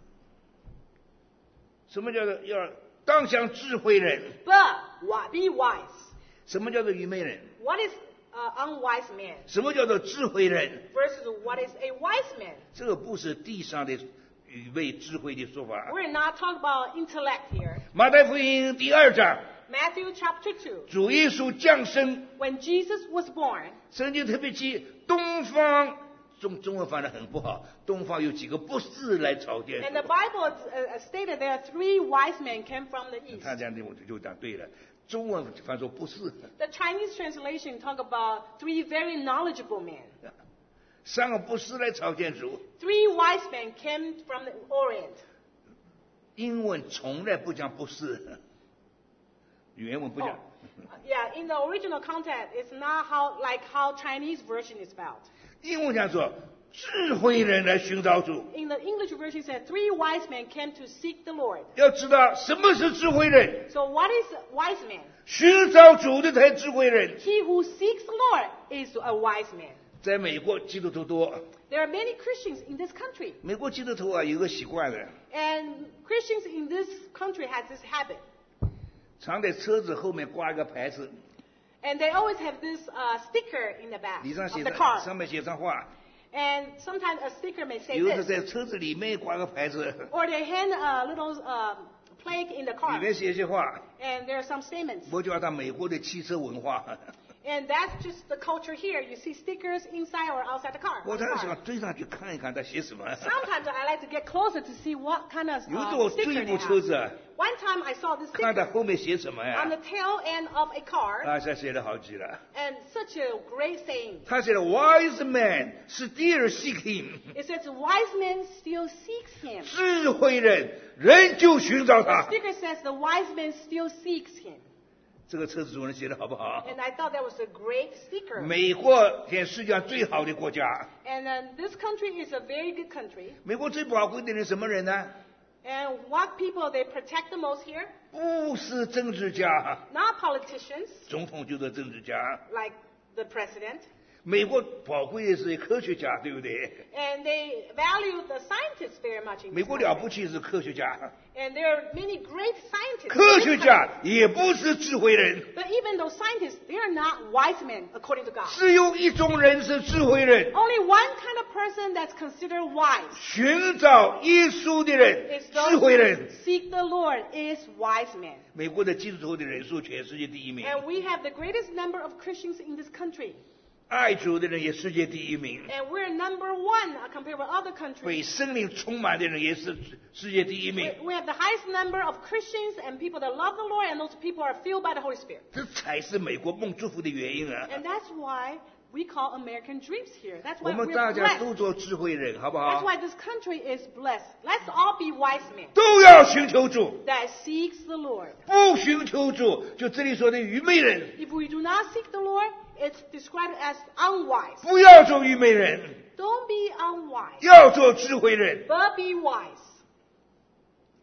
什么叫做要当像智慧人？ but wi- be wise. 什么叫做愚昧人？ What is an unwise man 什么叫做智慧人？ versus what is a wise man? 这个不是地上的愚昧智慧的说法。 We're not talking about intellect here. 马太福音第二章， Matthew chapter two. 主耶稣降生， When Jesus was born, 圣经特别记东方，中中文翻得很不好，东方有几个不是来朝见 and the Bible uh, stated there are three wise men came from the east. 他这样的我就讲对了，中文翻说不是。 The Chinese translation talk about three very knowledgeable men. 三个不是来朝见主， Three wise men came from the Orient. 英文从来不讲不是，原文不 Oh, 讲。 yeah, in the original content, it's not how like how Chinese version is spelled. 英文讲说智慧人来寻找主， In the English version, it said three wise men came to seek the Lord. 要知道什么是智慧人， So what is a wise man? 寻找主的才智慧人。 He who seeks the Lord is a wise man. 在美国基督徒多， There are many Christians in this country, 美国基督徒啊有个习惯的， and Christians in this country has this habit, 常在车子后面挂一个牌子， and they always have this uh, sticker in the back 里上 of 写 the 上 car. 上面写上话， And sometimes a sticker may say 有的 this, 在车子里面挂个牌子， or they hang a little uh, plaque in the 里 car, 面写一些话， and there are some statements. 我叫它美国的汽车文化。 And that's just the culture here. You see stickers inside or outside the car. 我 on the 常 car. 想追上去看一看他写什么。 Sometimes I like to get closer to see what kind of 有一 uh, 次我 sticker 追一 they 部车 have. 子， One time I saw this 看他 sticker 后面写什么 on 呀？ the tail end of a car, 啊，他写了好几了。 and such a great saying. 他写了 ，Wise man still seek him， It says, "Wise man still seeks him." 智慧人仍旧寻找 The 他。 sticker says, "The wise man still seeks him." 这个车子主人写的好不好？ And I thought that was a great sticker. 美国现世界上最好的国家， And uh, this country is a very good country. 美国最宝贵的人什么人呢？ And what people they protect the most here? 不是政治家， Not politicians 总统就是政治家。 like the president. 美国宝贵的是科学家，对不对？ And they value the scientists very much in 美 this 国了 country. 不起是科学家， And there are many great scientists. in 科 this 学 country. 家也不是智慧人， But even those scientists, they are not wise men according to God. 只有一种人是智慧人， Only one kind of person that's considered wise 寻找耶稣的人 is， 智 those 慧 who 人。 seek the Lord is wise men. 美国的基督徒的人数全世界第一名， And we have the greatest number of Christians in this country. 爱主的人也世界第一名， And we're number one uh, compared with other countries. 被圣灵充满的人也是世界第一 We, 名。 we have the highest number of Christians and people that love the Lord, and those people are filled by the Holy Spirit. 这才是美国梦祝福的原因啊！ And that's why we call American dreams here. That's 我 why 们 we're 大家都 blessed. 做智慧人，好不 That's 好？ why this country is blessed. Let's all be wise men 都要寻求主， that seeks the Lord. 不寻求主，就这里说的愚昧人， If we do not seek the Lord, it's described as unwise. 不要做愚昧人， Don't be unwise, 要做智慧人。 but be wise.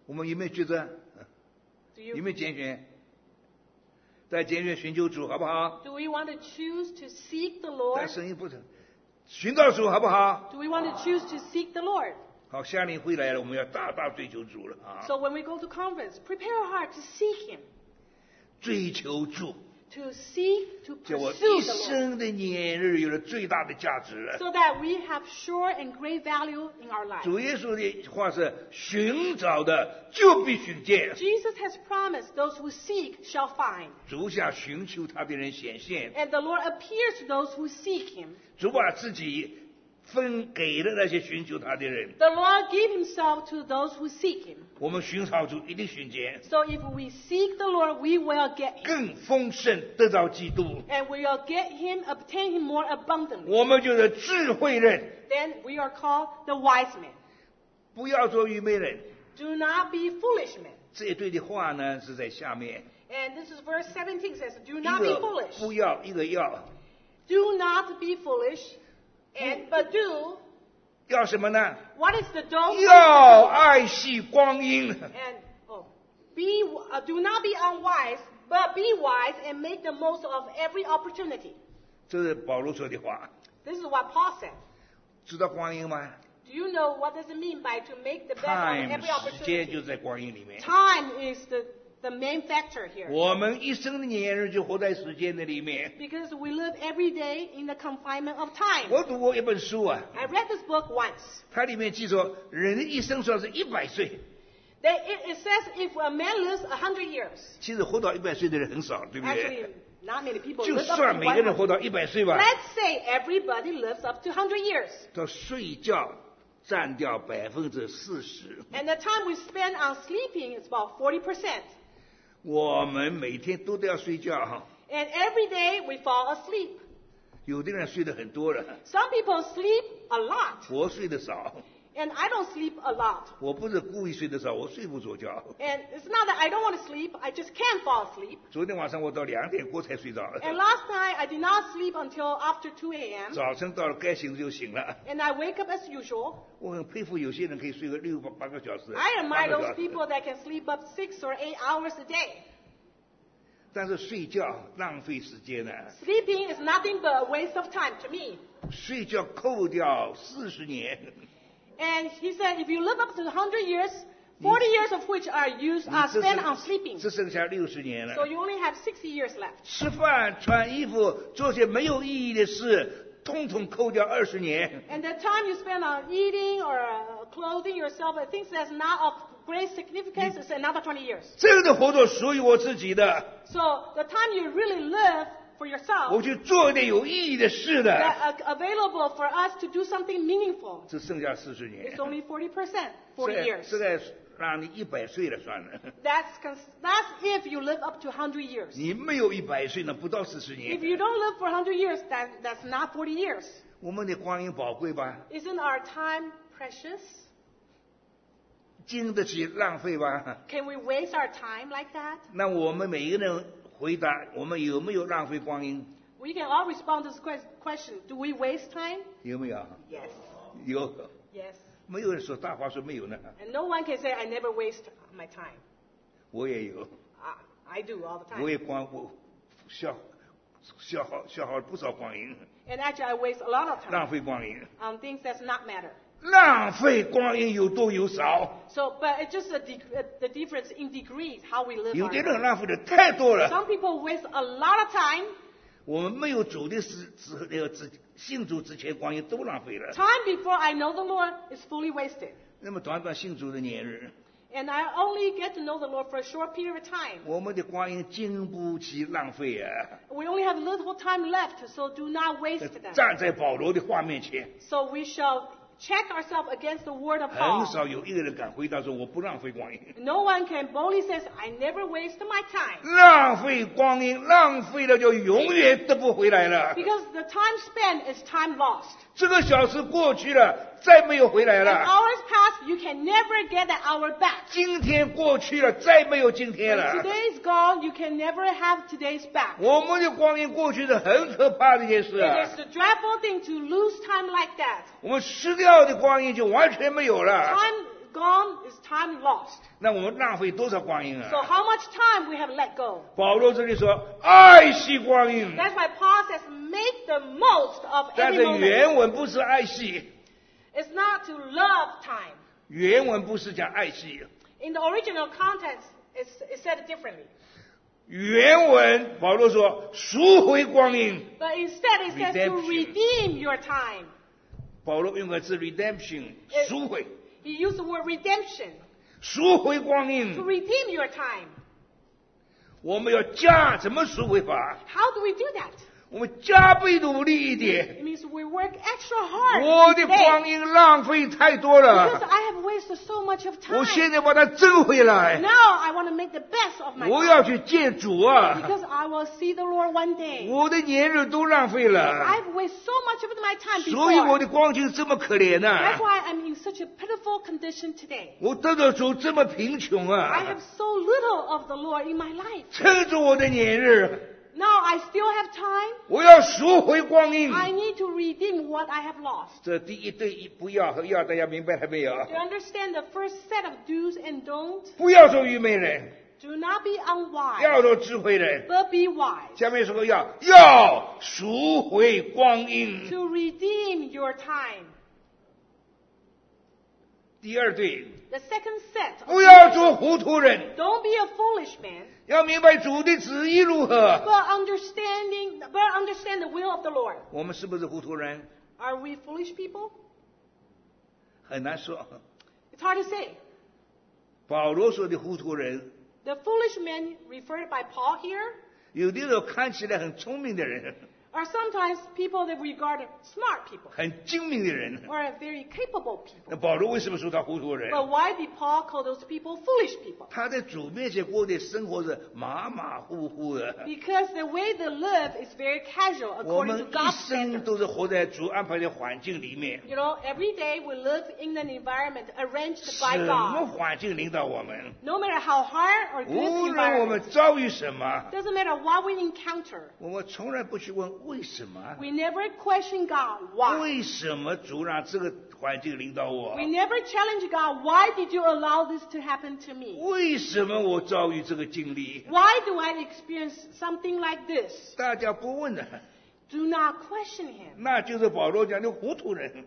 我们有没有抉择？ Do you, 有没有拣选？在拣选寻求主，好不好？ do we want to choose to seek the 在 Lord? 声音不成，寻到主，好不好？ Do we want to choose to seek the Lord? 好，夏令会来了，我们要大大追求主了啊！ So when we go to conference, prepare our heart to seek Him, 追求主， to seek, to 叫我 pursue 一 the Lord, 生的年日有了最大的价值了。 so that we have sure and great value in our life. 主耶稣的话是：寻找的就必寻见。 Jesus has promised those who seek shall find, 主向寻求他的人显现， and the Lord appears to those who seek Him. 主把自己分给了那些寻求他的人。 The Lord gave Himself to those who seek Him. 我们寻找主一定寻见， So if we seek the Lord, we will get Him, 更丰盛得到基督。 and we will get Him, obtain Him more abundantly. 我们就是智慧人， Then we are called the wise men. 不要做愚昧人。 Do not be foolish men. 这一对的话呢是在下面， And this is verse seventeen says, Do 一 not be 个 foolish. 不要，一个要。 Do not be foolish, and but do. 要什么呢？ What is the don't? 要爱惜光阴。 And oh, be uh, do not be unwise, but be wise and make the most of every opportunity. 这是保罗说的话。 This is what Paul said. 知道光阴吗 Do you know what does it mean by to make the best of ？Time every 时间 opportunity? 就在光阴里面。 Time is the, the main factor here. 我们一生的年日就活在时间的里面。 Because we live every day in the confinement of time. 我读过一本书啊， I read this book once. 它里面记说，人的一生说是一百岁， That it, it says if a man lives a hundred years, 其实活到一百岁的人很少，对不 actually 对？ not many people 就 live up 算 to 每个人 one 活 hundred. 到一百岁吧， Let's say everybody lives up to one hundred years. 到睡觉占掉百分之四十。 And the time we spend on sleeping is about forty percent. 我们每天都都要睡觉哈， And every day we fall asleep. 有的人睡得很多了， Some people sleep a lot. 我睡得少。 And I don't sleep a lot. 我不是故意睡得少，我睡不着觉。 And it's not that I don't want to sleep, I just can't fall asleep. 昨天晚上我到两点过才睡着， And last night I did not sleep until after two a.m. 早晨到了该醒就醒了。 And I wake up as usual. 我很佩服有些人可以睡个六八八个小时。 I 八 admire 个 those 小时 people that can sleep up six or eight hours a day. 但是睡觉浪费时间呢、 Sleeping is nothing but a waste of time to me. 睡觉扣掉四十年， And he said, if you live up to one hundred years, forty years of which are used 你 are 只 spent 剩 on sleeping. 只剩下六十年了 So。you only have sixty years left. 吃饭、穿衣服、做些没有意义的事，统统扣掉二十年。 And the time you spend on eating or uh, clothing yourself, uh, things that's not of great significance, is another twenty years. 这样的活动属于我自己的， So the time you really live for 我 yourself, 去做一点有意义的事 that 的， are available for us to do something meaningful, 只剩下四十年 it's。only forty percent, forty 这 years. 这个让你一百岁了算了， That's, cons- that's if you live up to one hundred years. 你没有一百岁呢，不到四十 If 年。 you don't live for one hundred years, that, that's not forty years. 我们的光阴宝贵吧？ Isn't our time precious? 经得起浪费吧？ Can we waste our time like that? 那我们每一个人回答，我们有没有浪费光阴？ We can all respond to this que- question. Do we waste time? 有没有？ Yes. 有， Yes. 没有人说大话说没有呢。 And no one can say, I never waste my time. 我也有， Ah, I do all the 我 time. 也光我消消耗消耗了不少光阴， And actually, I waste a lot of time 浪费光阴。 on things that's not matter. 浪费光阴有多有少？ So, but it's just a de- uh, the difference in degrees how we live 有 our 的人 life. 浪费的太多了。 Some people waste a lot of time. 我们没有主的时之那个之信主之前，光阴都浪费了。 Time before I know the Lord is fully wasted. 那么短短信主的年日， And I only get to know the Lord for a short period of time. 我们的光阴经不起浪费啊！ We only have little time left, so do not waste them. 站在保罗的话面前， So we shall check ourselves against the word of 很 Paul. 少有一个人敢回答说我不浪费光阴。 No one can boldly say, I never waste my time. 浪费光阴，浪费了就永远得不回来了。 Because the time spent is time lost. 这个小时过去了，再没有回来 When 了。 hours pass, you can never get that hour back. 今天过去了，再没有今天 When 了。 today is gone, you can never have today's back. 我们的光阴过去是很可怕的一件事 It 啊 is！a dreadful thing to lose time like that. 我们失掉的光阴就完全没有了。 Time is gone is time lost. 那我们浪费多少光阴 So 啊？ how much time we have let go? 保罗这里说爱惜光阴， That's why Paul says make the most of 但 every 是 moment. 原文不是爱惜， It's not to love time. 原文不是讲爱惜， In the original context, it's, it's said differently. 原文保罗说赎回光阴， But instead it says to Redemption. redeem your time. 保罗用个字 redemption， 赎回， He used the word redemption, 赎回光 to 阴。 redeem your time. 我们要加怎么赎回法？ How do we do that? 我们加倍努力一点。 It means we work extra hard 我的 each day. 光阴浪费太多 Because 了， I have wasted so much of 我 time. 现在把它挣回来。 Now I want to make the best of my 我 time. 要去见主啊！ Because I will see the Lord one day. 我的年日都浪费了， I've wasted so much of my time 所以我 before. 的光景这么可怜 That's 呐、 why I'm in such a pitiful condition today. 我得到主这么贫穷 I 啊 have！so little of the Lord in my life. 趁着我的年日， Now I still have time. 我要赎回光阴。 I need to redeem what I have lost. 这第一对一不要和要，大家明白了没有？ Do you understand the first set of do's and don'ts? 不要做愚昧人， Do not be unwise, 要做智慧人。 but be wise. 下面说要要赎回光阴。 To redeem your time. 第二对， The second set. 不要做糊涂人， Don't be a foolish man, 要明白主的旨意如何。 but understanding, but understand the will of the Lord. 我们是不是糊涂人？ Are we foolish people? 很难说。 It's hard to say. 保罗说的糊涂人， The foolish men referred by Paul here 有的人看起来很聪明的人， are sometimes people that we regard as smart people 很精明的人。 or very capable people. 那保罗为什么说他糊涂人？ But why did Paul call those people foolish people? 他在主面前过的生活是马马虎虎的。 Because the way they live is very casual 我 according 们 to 一 God's 生 standards. 都是活在主安排的环境里面。 You know, every day we live in an environment arranged 什 by 么 God. 环境领导我们？ No matter how hard or good 无 the 论我 environment, 们遭遇什么， doesn't matter what we encounter. 我们从来不去问为什么。 We never question God why. 为什么主让这个环境领导我？ We never challenge God, why did you allow this to happen to me? 为什么我遭遇这个经历？ Why do I experience something like this? 大家不问的， Do not question him. 那就是保罗讲的糊涂人。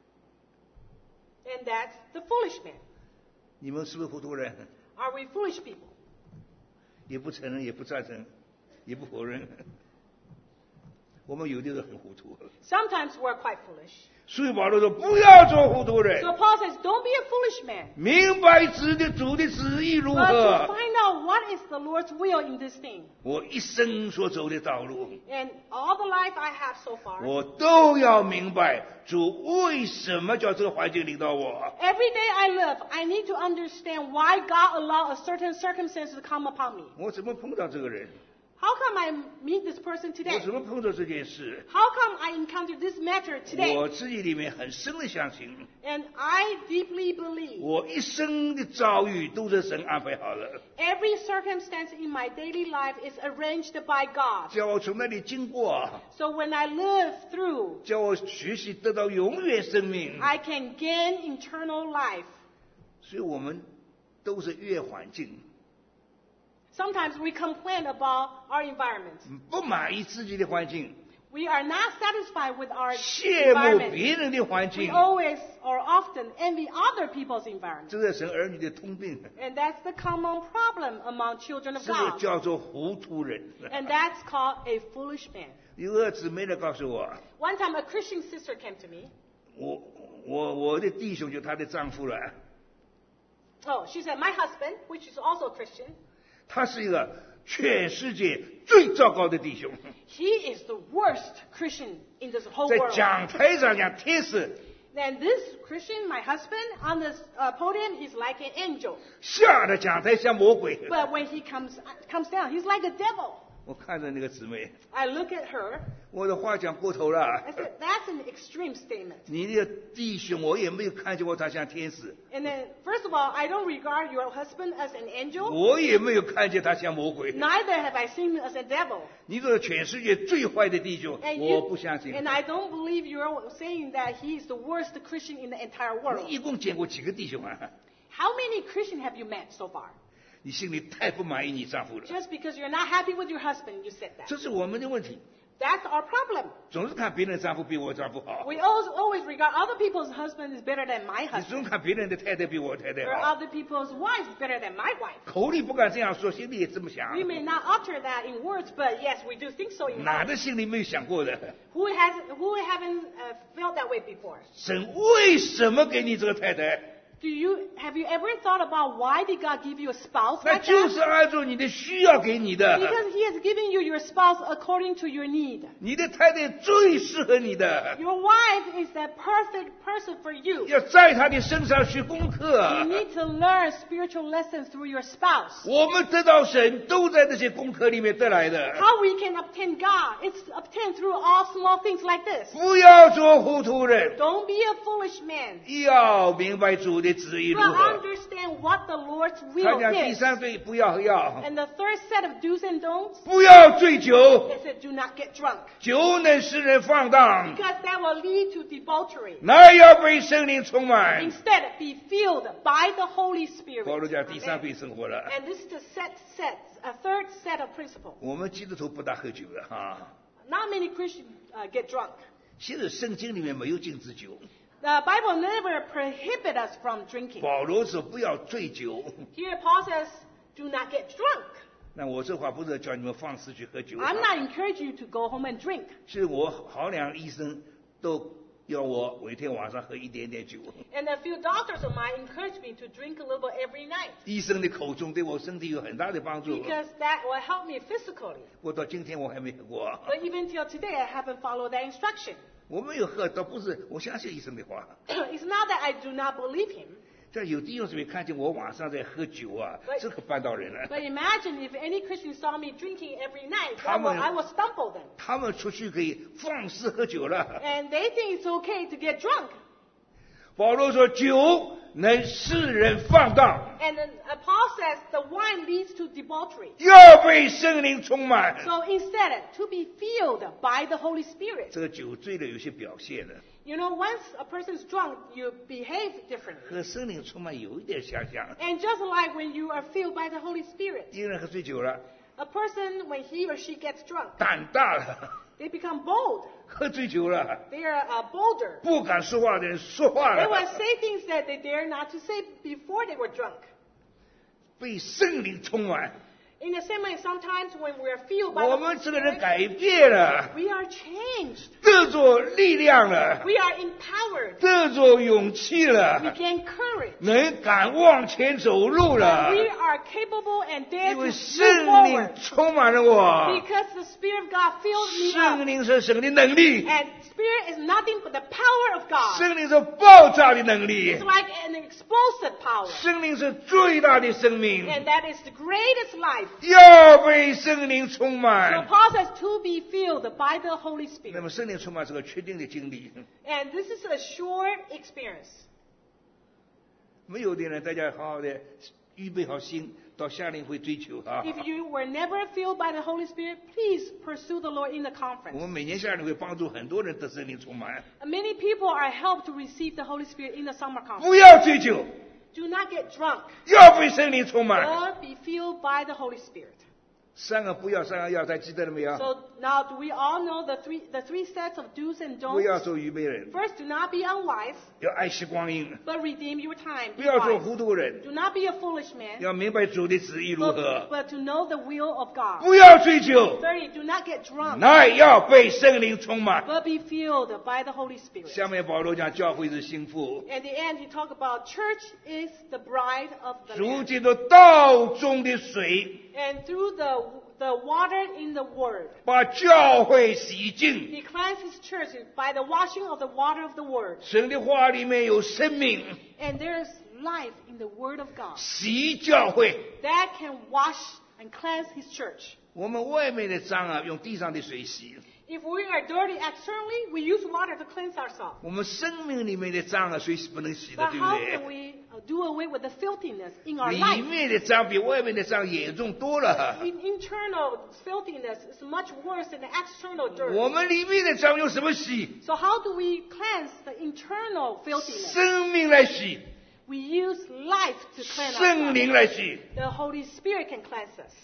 And that's the foolish man. 你们是不是糊涂人？ Are we foolish people? 也不承认，也不赞成，也不否认。我们有的人很糊涂， Sometimes we're quite foolish. 所以保罗说不要做糊涂人， So Paul says, don't be a foolish man, 明白主的主的旨意如 but to 何。 find out what is the Lord's will in this thing. 我一生所走的道路， And all the life I have so far, 我都要明白主为什么叫这个环境领导我。 every day I live, I need to understand why God allowed a certain circumstance to come upon me. 我怎么碰到这个人？ How come I meet this person 我 today? 怎么碰到这件事？ How come I encounter this matter today? 我自己里面很深的相信， And I deeply believe 我一生的遭遇都是神安排好了。 every circumstance in my daily life is arranged by God. 叫我从那里经过， So when I live through, 叫我学习得到永远生命。 I can gain eternal life. 所以我们都是越环境， Sometimes we complain about our environment. 不满意自己的环境， We are not satisfied with our 羡慕 environment. 别人的环 We 境， always or often envy other people's environment. 这是神儿女的通病， And that's the common problem among children of 这个 God. 叫做糊涂人。 And that's called a foolish man. 有个姊妹来告诉我， One time a Christian sister came to me. 我我我的弟兄就她的丈夫了， Oh, she said, my husband, which is also a Christian, 他是一个全世界最糟糕的弟兄， he is the worst Christian in this whole 在 world. 讲台上讲天使， And this Christian, my husband, on this uh, podium, he's like an angel. 下了讲台像魔鬼。 But when he comes comes down, he's like a devil. 我看着那个姊妹， I look at her. 我的话讲过头了 I。said, that's an extreme statement. 你的弟兄，我也没有看见过他像天使， And then, first of all, I don't regard your husband as an angel. 我也没有看见他像魔鬼。 Neither have I seen him as a devil. 你这个全世界最坏的弟兄， And 我 you, 不相信。 and I don't believe you're saying that he is the worst Christian in the entire 你 world. 一共见过几个弟兄啊？ How many Christians have you met so far? 你心里太不满意你丈夫了， Just because you're not happy with your husband, you said that. 这是我们的问题。 That's our problem. 总是看别人的丈夫比我丈夫好， We always, always regard other people's husband is better than my 你总 husband. 看别人的太太比我太太 Or 好， other people's wives better than my wife. 口里不敢这样说，心里也这么想。 We may not utter that in words, but yes, we do think so in 哪 heart. 个心里没有想过的？ Who has, who haven't uh, felt that way before? 神为什么给你这个太太？ Do you, have you ever thought about why did God give you a spouse 那 like 就 that? 是按照你的需要给你的。 Because He has given you your spouse according to your need. 你的太太最适合你的， Your wife is the perfect person for you. 要在她的身上学功课 You。need to learn spiritual lessons through your spouse. 我们得到神都在这些功课里面得来的。 How we can obtain God? It's obtained through all small things like this. 不要做糊涂人， Don't be a foolish man, 要明白主的旨意如 but 何。 understand what the Lord's 他 will 讲第 is. 三对，不要要， And the third set of do's and don'ts, 不要醉酒， it said do not get drunk, 酒能使人放荡， because that will lead to debauchery. 乃要被圣灵充满。 Instead, be filled by the Holy Spirit. 保罗讲第三 Amen. 对生活了。 And this is the set, set, a third set of principles. 我们基督徒不大喝酒的哈。 Not many Christians uh, get drunk. 其实圣经里面没有禁止酒， The Bible never prohibits us from drinking. 保罗说不要醉酒。 Here Paul says, do not get drunk. 那我这话不是叫你们放肆去喝酒。 I'm not encouraging you to go home and drink. 是我好两医生都要我每天晚上喝一点点酒。 And a few doctors of mine encourage me to drink a little bit every night. 医生的口中对我身体有很大的帮助。 Because that will help me physically. 我到今天我还没喝过。 But even till today, I haven't followed that instruction. 我没有喝，倒不是我相信医生的话。 It's not that I do not believe him. 这有弟兄姊妹看见我晚上在喝酒啊，这可绊到人了。 But imagine if any Christian saw me drinking every night, that Come will, on. I will stumble them. 他们出去可以放肆喝酒了。 And they think it's okay to get drunk. 保罗说酒能使人放荡， And then uh, Paul says the wine leads to debauchery. 要被圣灵充满。 So instead, to be filled by the Holy Spirit. 这个酒醉了有些表现了， You know, once a person's drunk, you behave differently. 和圣灵充满有一点相像。 And just like when you are filled by the Holy Spirit, 一个人喝醉酒了， a person, when he or she gets drunk, 胆大了， they become bold. 喝醉酒了， They are uh, bolder. 不敢说话的人说话 They will 了， say things that they dare not to say before they were drunk. 被圣灵充满。 In the same way, sometimes when we are filled by 我 the 们 Holy 这个人 Spirit, 改变了， we are changed. 得着力量了， We are empowered. 得着勇气 We 了， gain courage. 能敢往前走路了， We are capable and dare 因 to 为 move 圣灵 forward. 充满了我。 Because the Spirit of God fills me up. 圣灵是神的能力， And Spirit is nothing but the power of God. 圣灵是爆炸的能力 It's，like an explosive power. 圣灵是最大的生命， And that is the greatest life. 要被圣灵充 So 满。 Paul says to be filled by the Holy 那 Spirit. 么圣灵充满是个确定的经历， And this is a sure experience. 没有的人大家好好的预备好心，到夏令会追求啊。 If you were never filled by the Holy Spirit, please pursue the Lord in the 我 conference. 们每年夏令会帮助很多人得圣灵充满。 Many people are helped to receive the Holy Spirit in the summer conference. 不要醉酒， Do not get drunk, 要被圣灵充满。 but be filled by the Holy Spirit. 三个不要，三个要，大家记得了没有？ So now, do we all know the three the three sets of do's and 不要 don'ts? 做愚昧人， First, do not be unwise, 要爱惜光阴， but redeem your time. 不 Be 要做 wise. 糊涂人， Do not be a foolish man, 要明白主的旨意如 but, 何。 but to know the will of God. 不要醉酒， Thirdly, do not get drunk, 乃要被圣灵充满。 but be filled by the Holy Spirit. 下面保罗讲教会是心腹， At the end, he talked about church is the bride of the 如 Lamb. 今的道中的水， And through the the water in the Word, 把教会洗净。 he cleansed his church by the washing of the water of the Word. 神的话里面有生命， And there's life in the Word of God 洗教会。 that can wash and cleanse his church. 我们外面的脏啊，用地上的水洗； If we are dirty externally, we use water to cleanse ourselves. 我们生命里面的脏啊，水是不能洗的， But 对不 how 对 can？we uh, do away with the filthiness in our 里 life? 面的脏比外面的脏严重多了。 In, internal filthiness is much worse than the external dirt. 我们里面的脏用什么洗？ So how do we cleanse the internal filthiness? 生命来洗。 We use life to cleanse 圣 us. 灵来洗， The Holy Spirit can cleanse us.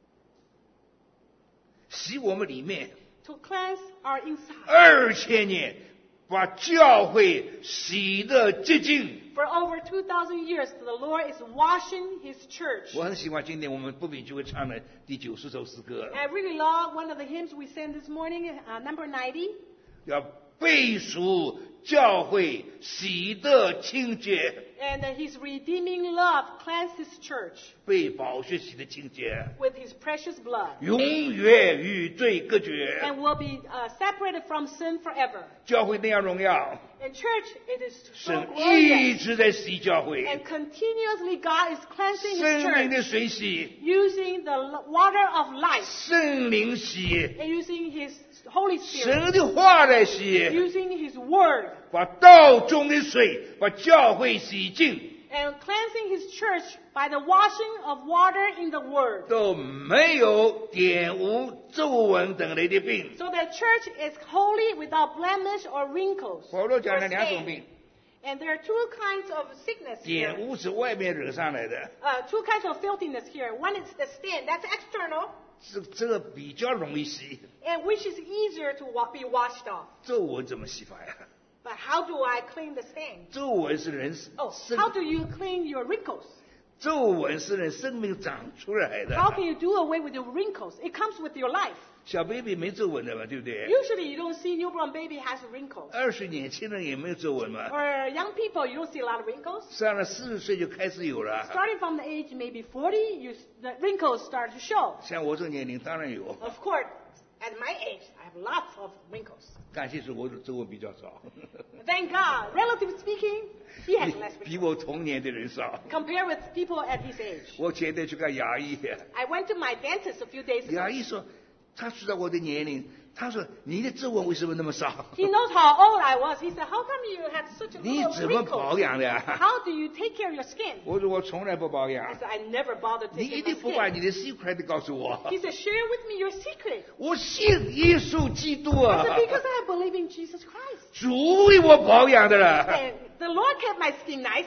洗我们里面。 To cleanse our inside. 二千年，把教会洗得洁净。 For over two thousand years, the Lord is washing His church. 我很喜欢今天我们不比聚会唱的第九十首诗歌， I really love one of the hymns we sang this morning, uh, number ninety. 要背赎教会，洗得清洁， And uh, His redeeming love cleansed His church 被宝血洗得清洁， with His precious blood. 永远与罪隔绝。 And will be uh, separated from sin forever. 教会那样荣耀， In church, it is so 神 glorious. 一直在洗教会， And continuously God is cleansing His 圣灵的 church 水洗， using the l- water of life 圣灵洗， and using His Holy Spirit, 神的话来洗， using His word 把道中的水把教会洗净， and cleansing His church by the washing of water in the word. 都没有玷污、皱纹等类的病。 So the church is holy without blemish or wrinkles. 保罗 or 讲了两种 stain. 病， And there are two kinds of sickness 玷 here. 污是外面惹上来的， Uh, two kinds of filthiness here. One is the stain, that's external, 这这个比较容易洗。 and which is easier to wa- be washed off. 皱纹怎么洗法呀？ But how do I clean the stain? 皱纹是人 Oh, 生 how do you clean your wrinkles? 皱纹是人生命长出来的。 How can you do away with your wrinkles? It comes with your life. 小 baby 没皱纹的嘛，对不对？ Usually you don't see newborn baby has wrinkles. 二十年轻人也没有皱纹嘛， For young people, you don't see a lot of wrinkles. 上了四十岁就开始有了。 Starting from the age maybe forty, you, the wrinkles start to show. 像我这个年龄当然有， Of course, at my age, I have lots of wrinkles. 感谢主，我的皱纹比较少， Thank God, relatively speaking, he has 比 less 比 wrinkles 我同年的人少。 compared with people at his age. 我前天去看牙医， I went to my dentist a few days ago. 牙医说他知道我的年龄，他说你的皱纹为什么那么少？ He knows how old I was. He said, how come you have such a 你 little 怎么保 wrinkles? 养的？ How do you take care of your skin? 我说我从来不保 I 养， said, I never bother 你 taking 一 my 定不把 skin. 你的 secret 告诉我。 He said, share with me your secret. 我信耶稣基督 I 啊 said, because I believe in Jesus Christ. 主为我保养的了。 And the Lord kept my skin nice.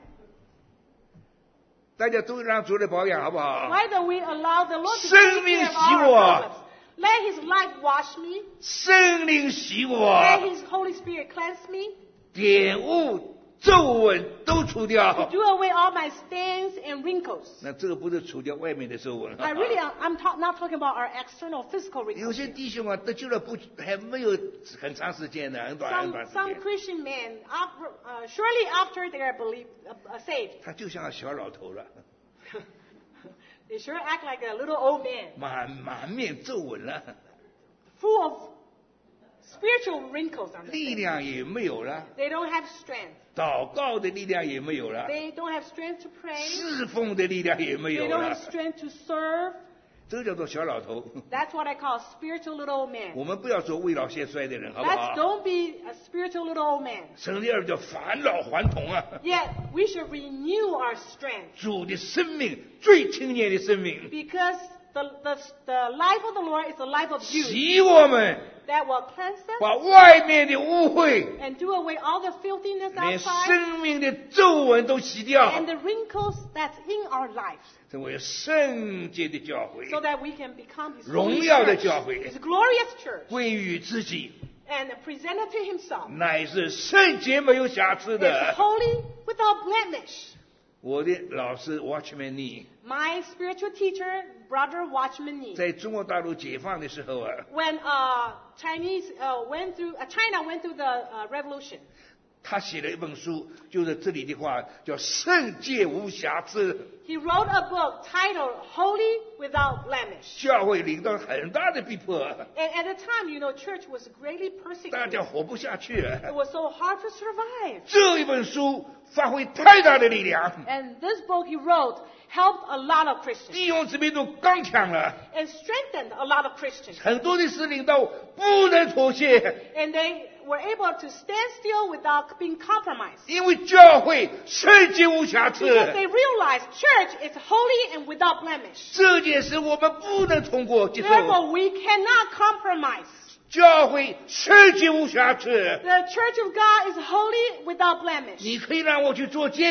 大家都让主来保养好不好？ Why don't we allow the Lord to 生 take 命 care of 洗 our 我。 problems? Let His light wash me. 圣灵洗 Let 我， His Holy Spirit cleanse me. 玷污、皱纹都除掉。 Do away all my stains and wrinkles. 那这个不是除掉外面的皱纹。 I really, I'm ta- not talking about our external physical 有 wrinkles. 些弟兄啊，得救了不还没有很长时间的，很短很 Some, 短时 some 间， Christian men, after, uh, surely after they are believed, uh, uh, saved, 他就像个小老头了， they sure act like a little old man, 满满面皱纹了， full of spiritual wrinkles on the 力 face. 量也没有了， They don't have strength. 祷告的力量也没有了， They don't have strength to pray. 侍奉的力量也没 They 有 don't 了 have，strength to serve. 这个叫做小老头。 That's what I call a spiritual little old man. 我们不要做未老先衰的人，好不 Let's 好？ don't be a spiritual little old man. 神的儿叫返老还童啊！ Yet we should renew our strength 主的生命最青年的生命， because the, the, the life of the Lord is the life of youth 洗我们， that will cleanse us 把外面的污秽， and do away all the filthiness 连 outside 生命的皱纹都洗掉 and，the wrinkles that's in our lives 成为圣洁的教会， so that we can become His 荣 holy 耀的 church, 教会， His glorious church, 归于自己， and present it to Himself. 乃是圣洁没有瑕疵 It's 的。 holy without blemish. 我的老师 Watchman Nee My spiritual teacher, Brother Watchman Nee, 在中国大陆解放的时候啊， when uh, Chinese uh, went through, uh, China went through the uh, revolution, 他写了一本书，就是这里的话叫“圣洁无瑕疵 he wrote a book titled Holy Without Blemish. ”， 教会领到很大的逼迫， And at the time, you know, church was greatly 大家 persecuted. 活不下去。 It was so hard to survive. 这一本书发挥太大的力量， And this book he wrote helped a lot of Christians 弟兄姊妹都刚强了， and strengthened a lot of Christians. 很多的事领导不能妥协， And they were able to stand still without being compromised. 因为教会圣洁无瑕疵。 Because they realized church is holy and without blemish. 这件事我们不能通过接受， Therefore, we cannot compromise. 教会圣洁无瑕疵。 The church of God is holy without blemish. 你可以让我去做监，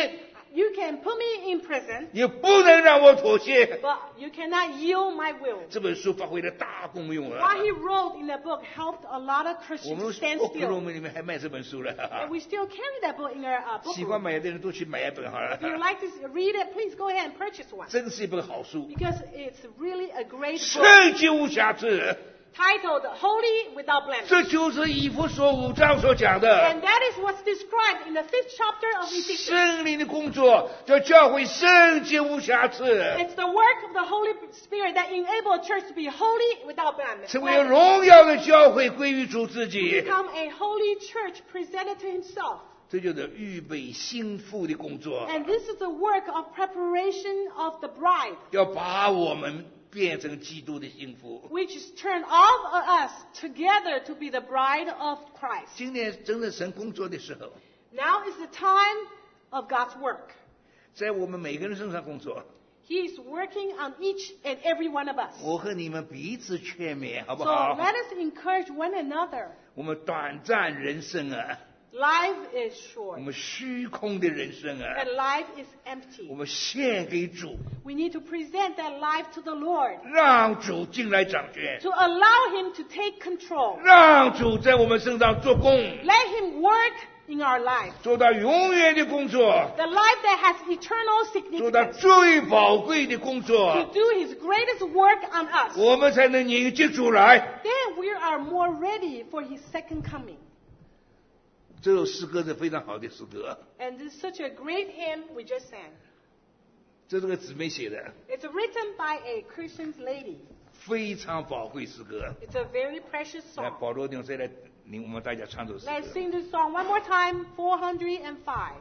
You can put me in prison, 也不能让我妥协。 but you cannot yield my will. 这本书发挥了大功用啊！ What he wrote in the book helped a lot of 我 Christians 们 stand 奥克罗 still. 门里面还卖这本书了， And we still carry that book in our uh, book 喜欢 room. 买的人都去买一本好 If you 了。 like to read it, please go ahead and purchase one. 真是一本好书， Because it's really a great book 圣洁无瑕疵。 titled Holy Without Blemish. 这就是以弗所五章所讲的 And that is what's described in the fifth chapter of Ephesians. 圣灵的工作，叫教会圣洁无瑕疵， It's the work of the Holy Spirit that enables a church to be holy without blemish. 成为荣耀的教会归于主自己。 Become a holy church presented to himself. 这就是预备心腹的工作， And this is the work of preparation of the bride, 要把我们变成基督的心腹。 which is turn all of us together to be the bride of Christ. 今天真的神工作的时候， Now is the time of God's work. 在我们每个人身上工作。 He is working on each and every one of us. 我和你们彼此劝勉，好不 So 好？ let us encourage one another. 我们短暂人生啊， Life is 我 short 们虚空的人生啊， and life is 我 empty. 们献给主， We need to present that life to the Lord 让主进来掌权， to allow Him to take control. 让主在我们身上做工， Let Him work in our life. 做到永远的工作， The life that has eternal 做到 significance. 最宝贵的工 To 作， do His greatest work on us. 我们才能迎接主来。 Then we are more ready for His second coming. 这首诗歌是非常好的诗歌， And this is such a great hymn we just sang. 这是个姊妹写的， It's written by a Christian lady. 非常宝贵诗歌。 It's a very precious 来， song. 保罗弟兄再来领我们大家唱这首诗 Let's 歌。 sing this song one more time. four hundred five.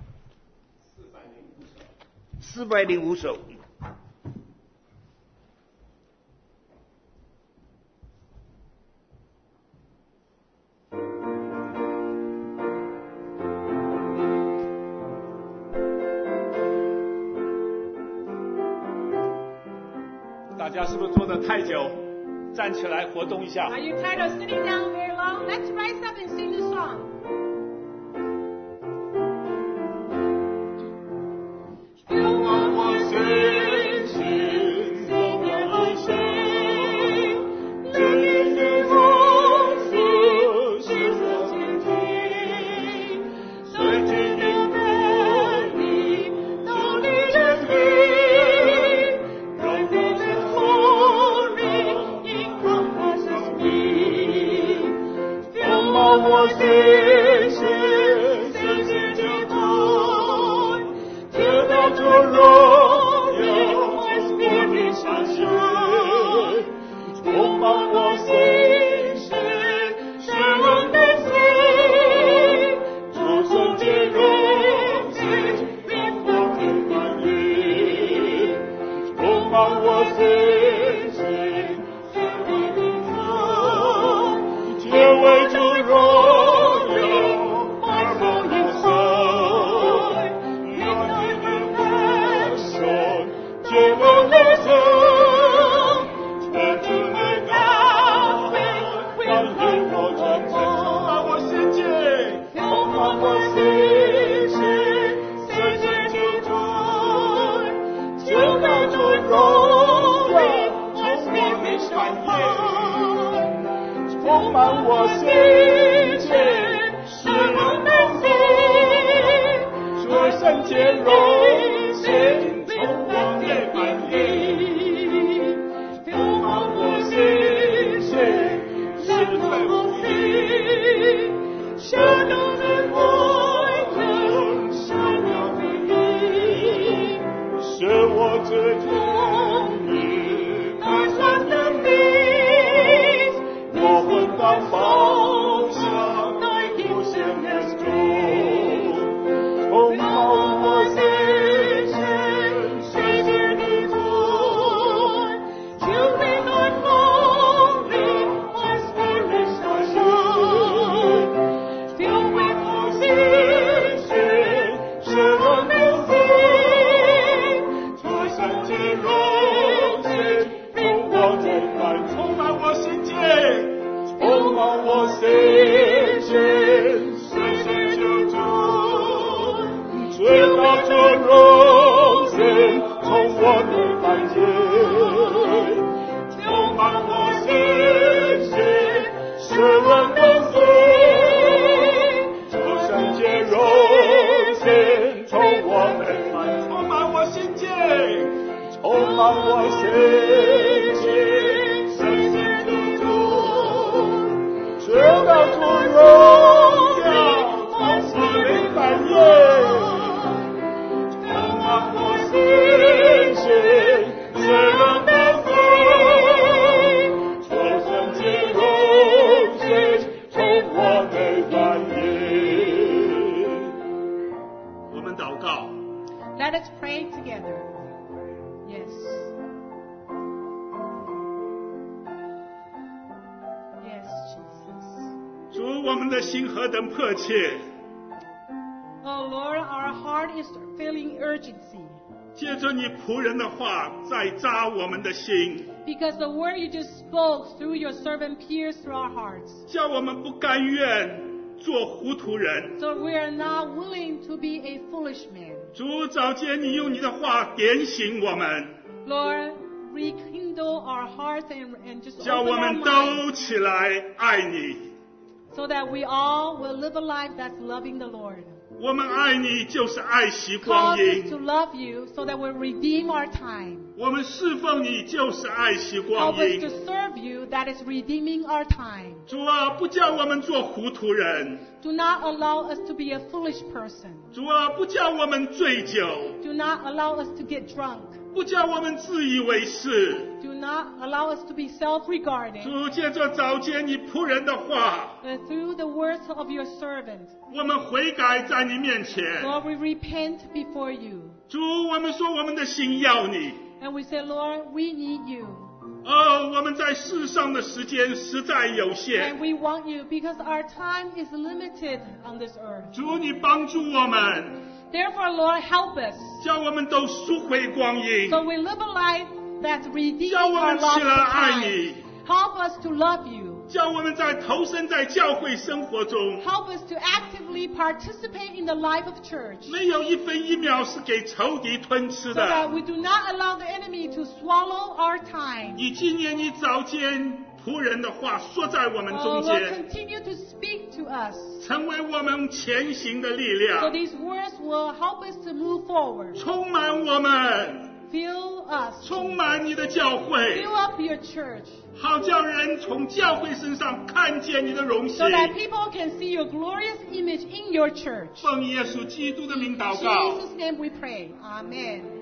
四百零五首。 大家是不是坐得太久？站起来活动一下。 Are you tired of sitting down very long? Let's rise up and sing this song. 仰望我心心，永远爱谁？这里的风俗是我坚定，在今天的你，都你的名，让我的后人因光我生命，仰望我心心，深深的痛。得到这荣耀，我的相信，充满我心事，是我的心，主从这荣景，变我的管理，充满我心事，是我的痛，结为主荣耀，而我也生。结我的生，天主的大会，让灵我真正充满我世界，充满我心事，世界救主，就到主荣耀，充满我产业，充满我心界，是我的心，说圣洁荣心。充满的满意，充满我心心，是我心，想要的爱人，想要的你，是我最痛的打算的你，我魂当方向，不想人中，充满我心。我心心深深救主，直到这荣主，我们的心何等迫切！ Oh Lord, our heart is feeling urgency. 借着你仆人的话，再扎我们的心， Because the word you just spoke through your servant pierced through our hearts. 叫我们不甘愿做糊涂人。 So we are not willing to be a foolish man. 主，早间你用你的话点醒我们， Lord, rekindle our hearts and, and just 叫 open 我 our 们 minds 都起来爱你。 so that we all will live a life that's loving the Lord. 我们爱你，就是爱惜光 Cause us to 阴； love you so that we redeem our time. 我们侍奉你，就是爱惜 Help 光 us to 阴。 serve you, that is redeeming our time. 主啊，不叫我们做糊涂人； Do not allow us to be a foolish person. 主啊，不叫我们醉酒； Do not allow us to get drunk. 不叫我们自以为是。 Do not allow us to be self-regarding. 主，借着早间你仆人的话， And through the words of your servant, 我们悔改在你面前。 Lord, we repent before you. 主，我们说我们的心要你。 And we say, Lord, we need you. 哦，我们在世上的时间实在有 And 限。 we want you because our time is limited on this earth. 主，你帮助我们， Therefore, Lord, help us 叫我们都赎回光阴， so we live a life that's redeeming 叫我 our 们 lost 起来爱 time. 你， Help us to love you. 叫我们在投身在教会生活中， Help us to actively participate in the life of church 没有一分一秒是给仇敌吞吃 so that 的。 we do not allow the enemy to swallow our time. 以今年你早间仆人的话说在我们 Oh, 中 Lord, 间， continue to speak to us 成为我们前行的力 so 量， these words will help us to move forward. 充满我们， Fill us. 充满你的教会， Fill up your church 好叫人从教会身上看见你的荣 so 幸。 that people can see your glorious image in your church. 奉耶稣基督的名 In 祷告。 Jesus' name we pray. Amen.